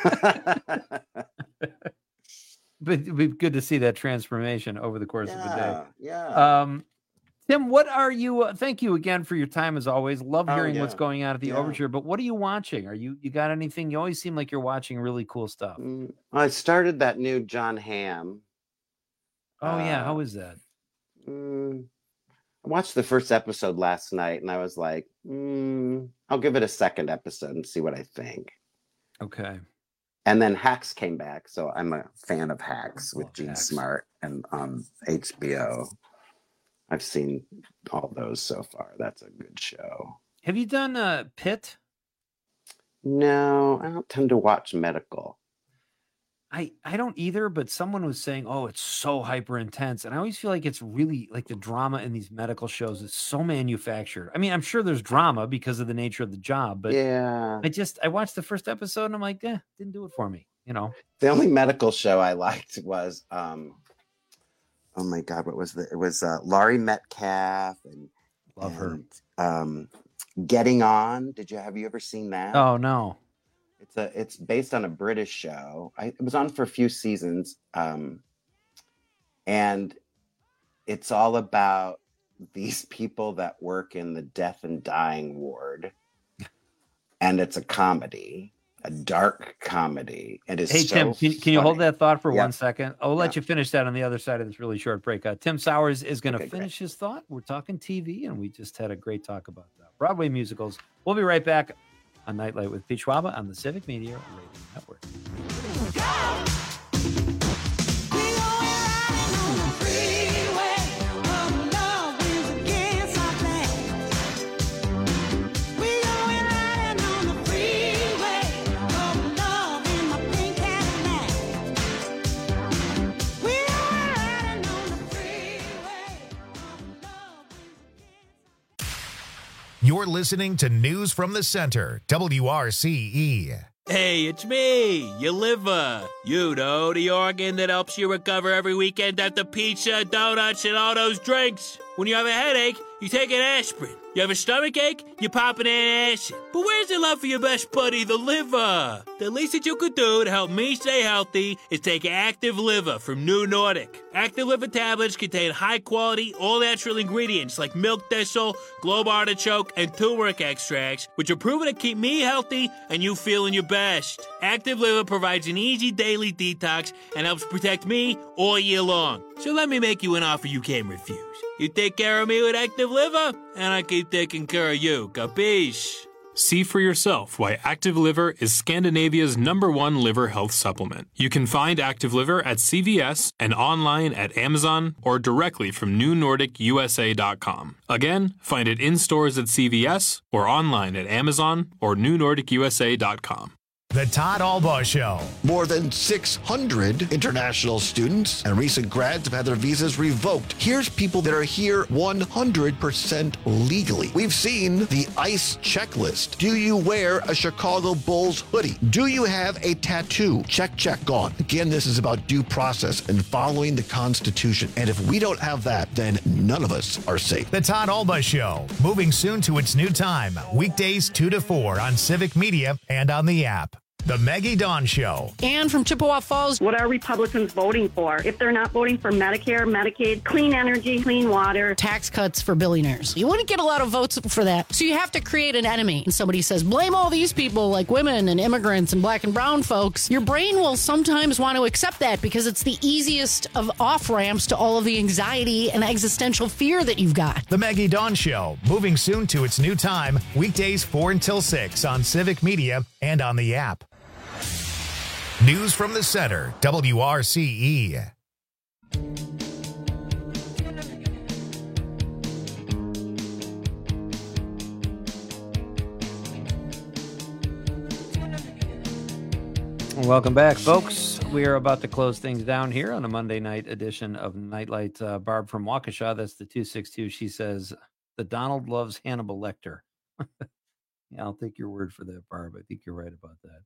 But it'd be good to see that transformation over the course of the Yeah, day. yeah. Um, Tim, what are you? Uh, thank you again for your time as always. Love Oh, hearing what's yeah. going on at the Yeah. Overture. But what are you watching? Are you you got anything? You always seem like you're watching really cool stuff. Mm, I started that new John Hamm. Oh yeah, Uh, how is that? Mm, I watched the first episode last night, and I was like, mm, I'll give it a second episode and see what I think. Okay. And then Hacks came back, so I'm a fan of Hacks with Gene Hacks. Smart and on H B O. I've seen all those so far. That's a good show. Have you done uh, Pitt? No, I don't tend to watch medical. I I don't either. But someone was saying, oh, it's so hyper intense, and I always feel like it's really like the drama in these medical shows is so manufactured. I mean, I'm sure there's drama because of the nature of the job, but Yeah. I just I watched the first episode and I'm like, eh, didn't do it for me. You know. The only medical show I liked was, um, oh my God, what was the? It was uh, Laurie Metcalf and Love her. and, Um, Getting On. Did you have you ever seen that? Oh no. It's a it's based on a British show. I, it was on for a few seasons, um, and it's all about these people that work in the death and dying ward, and it's a comedy, a dark comedy. It is. Hey so Tim, can, can you hold funny. that thought for Yeah. one second? I'll let you finish that on the other side of this really short break. Uh, Tim Sowers is going to Okay, great. finish his thought. We're talking T V, and we just had a great talk about that. Broadway musicals. We'll be right back on Nightlight with Pete Schwaba on the Civic Media Radio Network. You're listening to News from the Center, W R C E. Hey, it's me, your liver. You know, the organ that helps you recover every weekend after pizza, donuts, and all those drinks. When you have a headache, you take an aspirin. You have a stomach ache, you pop an antacid. But where's the love for your best buddy, the liver? The least that you could do to help me stay healthy is take Active Liver from New Nordic. Active Liver tablets contain high-quality, all-natural ingredients like milk thistle, globe artichoke, and turmeric extracts, which are proven to keep me healthy and you feeling your best. Active Liver provides an easy daily detox and helps protect me all year long. So let me make you an offer you can't refuse. You take care of me with Active Liver, and I keep taking care of you. Capiche? See for yourself why Active Liver is Scandinavia's number one liver health supplement. You can find Active Liver at C V S and online at Amazon or directly from new nordic u s a dot com. Again, find it in stores at C V S or online at Amazon or new nordic u s a dot com. The Todd Albaugh Show. More than six hundred international students and recent grads have had their visas revoked. Here's people that are here one hundred percent legally. We've seen the ICE checklist. Do you wear a Chicago Bulls hoodie? Do you have a tattoo? Check, check, gone. Again, this is about due process and following the Constitution. And if we don't have that, then none of us are safe. The Todd Albaugh Show. Moving soon to its new time. Weekdays two to four on Civic Media and on the app. The Maggie Dawn Show. Ann from Chippewa Falls. What are Republicans voting for? If they're not voting for Medicare, Medicaid, clean energy, clean water, tax cuts for billionaires. You wouldn't get a lot of votes for that. So you have to create an enemy. And somebody says, blame all these people like women and immigrants and black and brown folks. Your brain will sometimes want to accept that because it's the easiest of off-ramps to all of the anxiety and existential fear that you've got. The Maggie Dawn Show. Moving soon to its new time. Weekdays four until six on Civic Media and on the app. News from the Center, W R C E. Welcome back, folks. We are about to close things down here on a Monday night edition of Nightlight. Uh, Barb from Waukesha, that's the two six two. She says, the Donald loves Hannibal Lecter. Yeah, I'll take your word for that, Barb. I think you're right about that.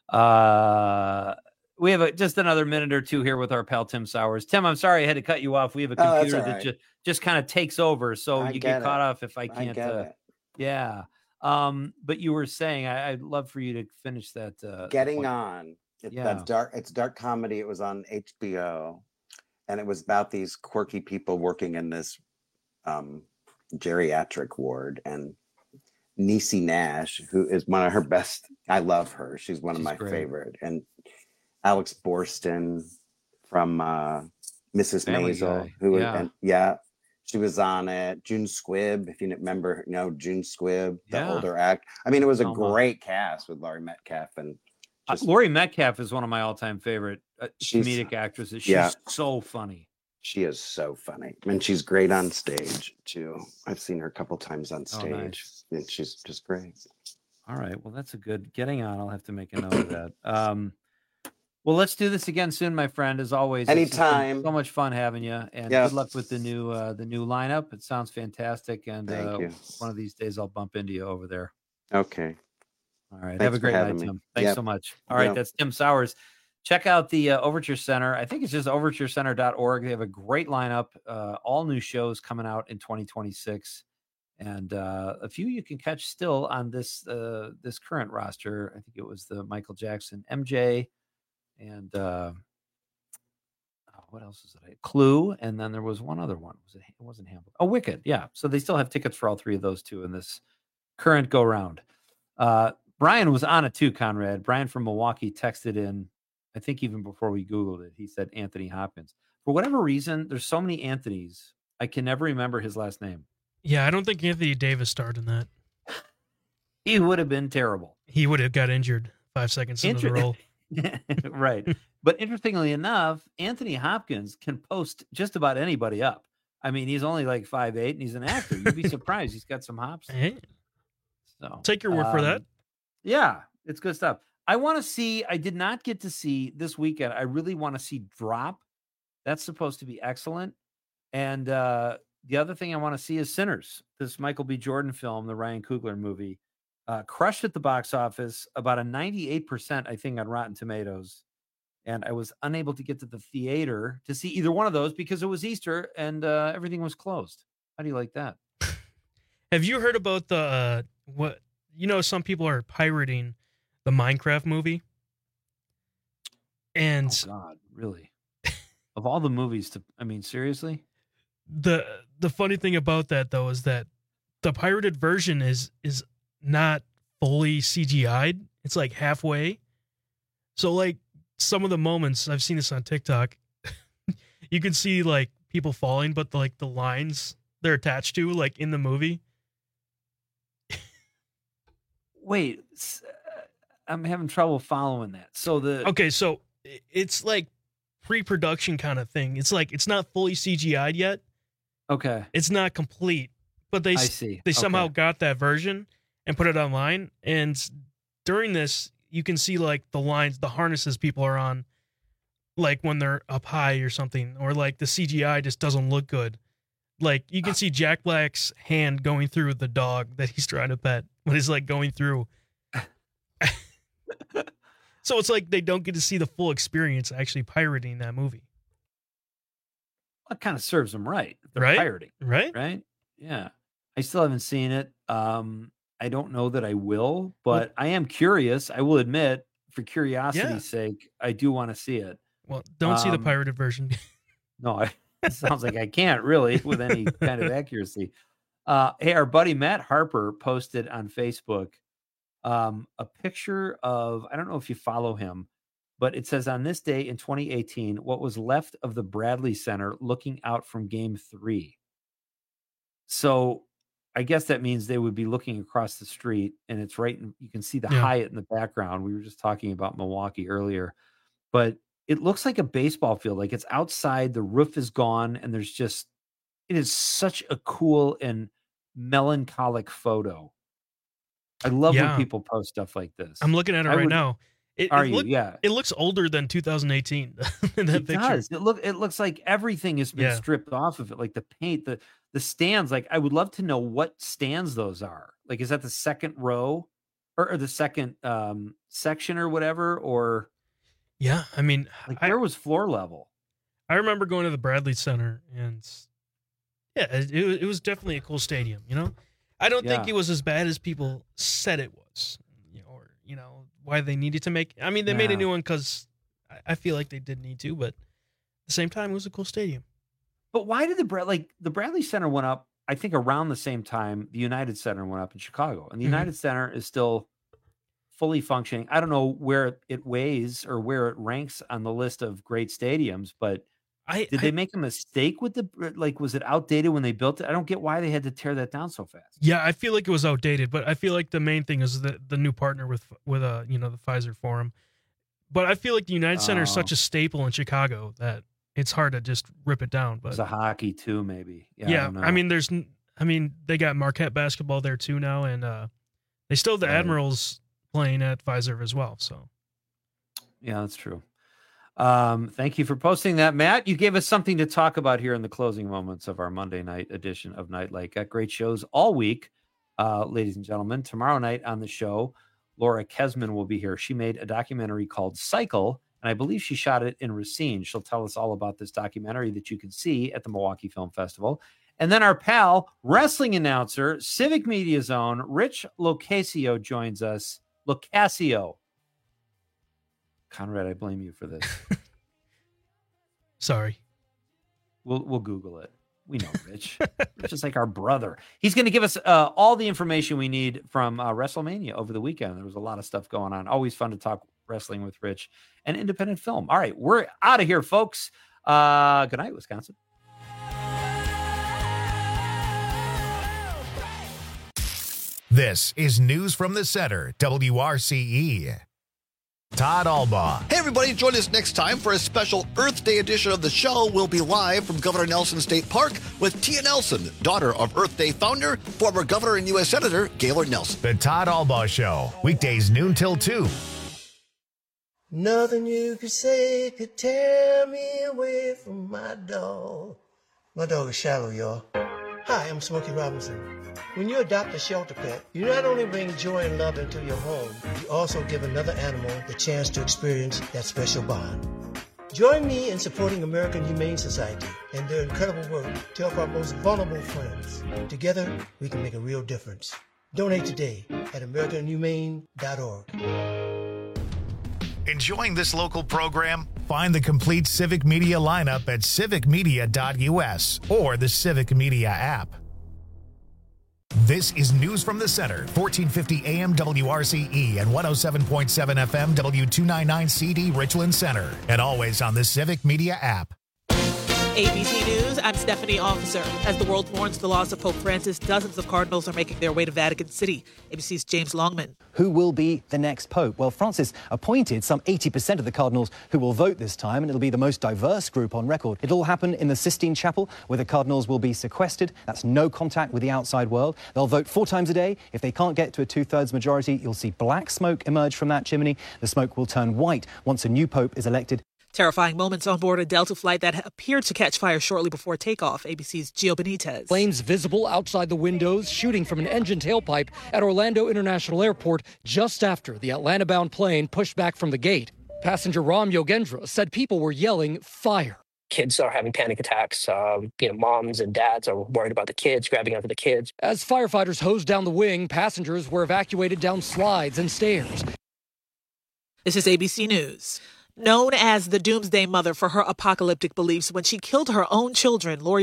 Uh, we have a, just another minute or two here with our pal Tim Sowers. Tim, I'm sorry I had to cut you off. We have a Oh, computer that's all that right. just just kind of takes over, so I you get get caught it. off if I I can't. get uh, it. Yeah. Um, but you were saying I, I'd love for you to finish that. Uh, Getting point. On. It, Yeah. That's dark. It's dark comedy. It was on H B O, and it was about these quirky people working in this um, geriatric ward. And Niecy Nash, who is one of her best. I love her. She's one of She's my great. favorite. And Alex Borstein from uh, Missus Family Maisel, Guy. who was, Yeah. and yeah, she was on it. June Squibb, if you remember, you know June Squibb, the Yeah. older act. I mean, it was a Selma. great cast with Laurie Metcalf and Uh, Laurie Metcalf is one of my all-time favorite uh, She's- comedic actresses. She's yeah. so funny. She is so funny, and she's great on stage too. I've seen her a couple times on Oh, stage, nice. and she's just great. All right. Well, that's a good getting on. I'll have to make a note of that. Um, well, let's do this again soon, my friend. As always, it's just been Anytime. So much fun having you, and Yeah. good luck with the new uh, the new lineup. It sounds fantastic, and Thank uh, you. one of these days I'll bump into you over there. Okay. All right. Thanks have a for great night, having me. Tim. Thanks Yep. so much. All right. Yep. That's Tim Sowers. Check out the uh, Overture Center. I think it's just overture center dot org. They have a great lineup, uh, all new shows coming out in twenty twenty-six. And uh, a few you can catch still on this uh, this current roster. I think it was the Michael Jackson, M J, and uh, oh, what else is it? Clue, and then there was one other one. Was it? It wasn't Hamilton. Oh, Wicked. Yeah. So they still have tickets for all three of those two in this current go round. Uh, Brian was on it too, Conrad. Brian from Milwaukee texted in, I think even before we Googled it, he said Anthony Hopkins. For whatever reason, there's so many Anthonys, I can never remember his last name. Yeah, I don't think Anthony Davis starred in that. He would have been terrible. He would have got injured five seconds into the Inter- role. Right. But interestingly enough, Anthony Hopkins can post just about anybody up. I mean, he's only like five eight and he's an actor. You'd be surprised. He's got some hops. Hey. So Take your word for um, that. Yeah, it's good stuff. I want to see, I did not get to see this weekend. I really want to see Drop. That's supposed to be excellent. And uh, the other thing I want to see is Sinners, this Michael B. Jordan film, the Ryan Coogler movie, uh, crushed at the box office, about a ninety-eight percent, I think, on Rotten Tomatoes. And I was unable to get to the theater to see either one of those because it was Easter and uh, everything was closed. How do you like that? Have you heard about the uh, what? You know, some people are pirating the Minecraft movie, and oh God, really? Of all the movies, to I mean, seriously. The the funny thing about that though is that the pirated version is is not fully C G I'd. It's like halfway. So like some of the moments, I've seen this on TikTok, you can see like people falling, but the, like the lines they're attached to, like in the movie. Wait, I'm having trouble following that. So the okay, so it's like pre-production kind of thing. It's like it's not fully C G I'd yet. Okay, it's not complete, but they I see. they somehow Okay. got that version and put it online. And during this, you can see like the lines, the harnesses people are on, like when they're up high or something, or like the C G I just doesn't look good. Like you can see Jack Black's hand going through the dog that he's trying to pet when he's like going through. So it's like they don't get to see the full experience actually pirating that movie. That kind of serves them right. They're Right? pirating, Right? Right? Yeah. I still haven't seen it. Um, I don't know that I will, but I am curious. I will admit, for curiosity's Yeah. sake, I do want to see it. Well, don't see the Um, pirated version. No, I, it sounds like I can't really with any kind of accuracy. Uh, hey, our buddy Matt Harper posted on Facebook um, a picture of, I don't know if you follow him, but it says on this day in twenty eighteen, what was left of the Bradley Center looking out from game three. So I guess that means they would be looking across the street and it's right. In, you can see the Yeah. Hyatt in the background. We were just talking about Milwaukee earlier, but it looks like a baseball field. Like it's outside, the roof is gone, and there's just, it is such a cool and melancholic photo. I love Yeah. when people post stuff like this. I'm looking at it I right would- now. It, Are it you? look- Yeah. It looks older than two thousand eighteen. in that It picture. does. It look it looks like everything has been Yeah. stripped off of it. Like the paint, the the stands. Like I would love to know what stands those are. Like is that the second row or, or the second um section or whatever? Or Yeah, I mean, like there was floor level. I remember going to the Bradley Center, and yeah, it, it was definitely a cool stadium. You know, I don't think Yeah. it was as bad as people said it was. You know, or you know why they needed to make. I mean, they made a Yeah. new one because I, I feel like they did need to, but at the same time, it was a cool stadium. But why did the Brad like the Bradley Center went up? I think around the same time the United Center went up in Chicago, and the Mhm. United Center is still fully functioning. I don't know where it weighs or where it ranks on the list of great stadiums, but I did I- they make a mistake with the like? Was it outdated when they built it? I don't get why they had to tear that down so fast. Yeah, I feel like it was outdated, but I feel like the main thing is the the new partner with with uh you know the Pfizer Forum. But I feel like the United Center is Oh. such a staple in Chicago that it's hard to just rip it down. But There's a hockey too, maybe. Yeah, I, yeah, don't know. I mean, there's, n- I mean, they got Marquette basketball there too now, and uh, they still have the Right. Admirals playing at Pfizer as well. So yeah, that's true. Um, thank you for posting that, Matt. You gave us something to talk about here in the closing moments of our Monday night edition of Nightlight. Got great shows all week, uh, ladies and gentlemen. Tomorrow night on the show, Laura Kesman will be here. She made a documentary called Cycle, and I believe she shot it in Racine. She'll tell us all about this documentary that you can see at the Milwaukee Film Festival. And then our pal, wrestling announcer, Civic Media Zone, Rich Locasio joins us. Locasio. Conrad, I blame you for this. sorry. We'll we'll Google it. We know Rich. Rich is like our brother. He's going to give us uh, all the information we need from uh, WrestleMania over the weekend. There was a lot of stuff going on. Always fun to talk wrestling with Rich and independent film. All right, we're out of here, folks. Uh, good night, Wisconsin. This is News from the Center, W R C E. Todd Albaugh. Hey, everybody, join us next time for a special Earth Day edition of the show. We'll be live from Governor Nelson State Park with Tia Nelson, daughter of Earth Day founder, former governor and U S Senator Gaylord Nelson. The Todd Albaugh Show, weekdays noon till two. Nothing you could say could tear me away from my dog. My dog is Shallow, y'all. Hi, I'm Smokey Robinson. When you adopt a shelter pet, you not only bring joy and love into your home, you also give another animal the chance to experience that special bond. Join me in supporting American Humane Society and their incredible work to help our most vulnerable friends. Together, we can make a real difference. Donate today at american humane dot org. Enjoying this local program? Find the complete Civic Media lineup at civic media dot u s or the Civic Media app. This is News from the Center, fourteen fifty A M W R C E and one oh seven point seven F M W two ninety-nine C D Richland Center, and always on the Civic Media app. A B C News, I'm Stephanie Officer. As the world mourns the loss of Pope Francis, dozens of cardinals are making their way to Vatican City. A B C's James Longman. Who will be the next pope? Well, Francis appointed some eighty percent of the cardinals who will vote this time, and it'll be the most diverse group on record. It'll all happen in the Sistine Chapel, where the cardinals will be sequestered. That's no contact with the outside world. They'll vote four times a day. If they can't get to a two-thirds majority, you'll see black smoke emerge from that chimney. The smoke will turn white once a new pope is elected. Terrifying moments on board a Delta flight that appeared to catch fire shortly before takeoff. A B C's Gio Benitez. Flames visible outside the windows, shooting from an engine tailpipe at Orlando International Airport just after the Atlanta-bound plane pushed back from the gate. Passenger Ram Yogendra said people were yelling fire. Kids are having panic attacks. Um, you know, moms and dads are worried about the kids, grabbing onto the kids. As firefighters hosed down the wing, passengers were evacuated down slides and stairs. This is A B C News. Known as the Doomsday Mother for her apocalyptic beliefs when she killed her own children, Lori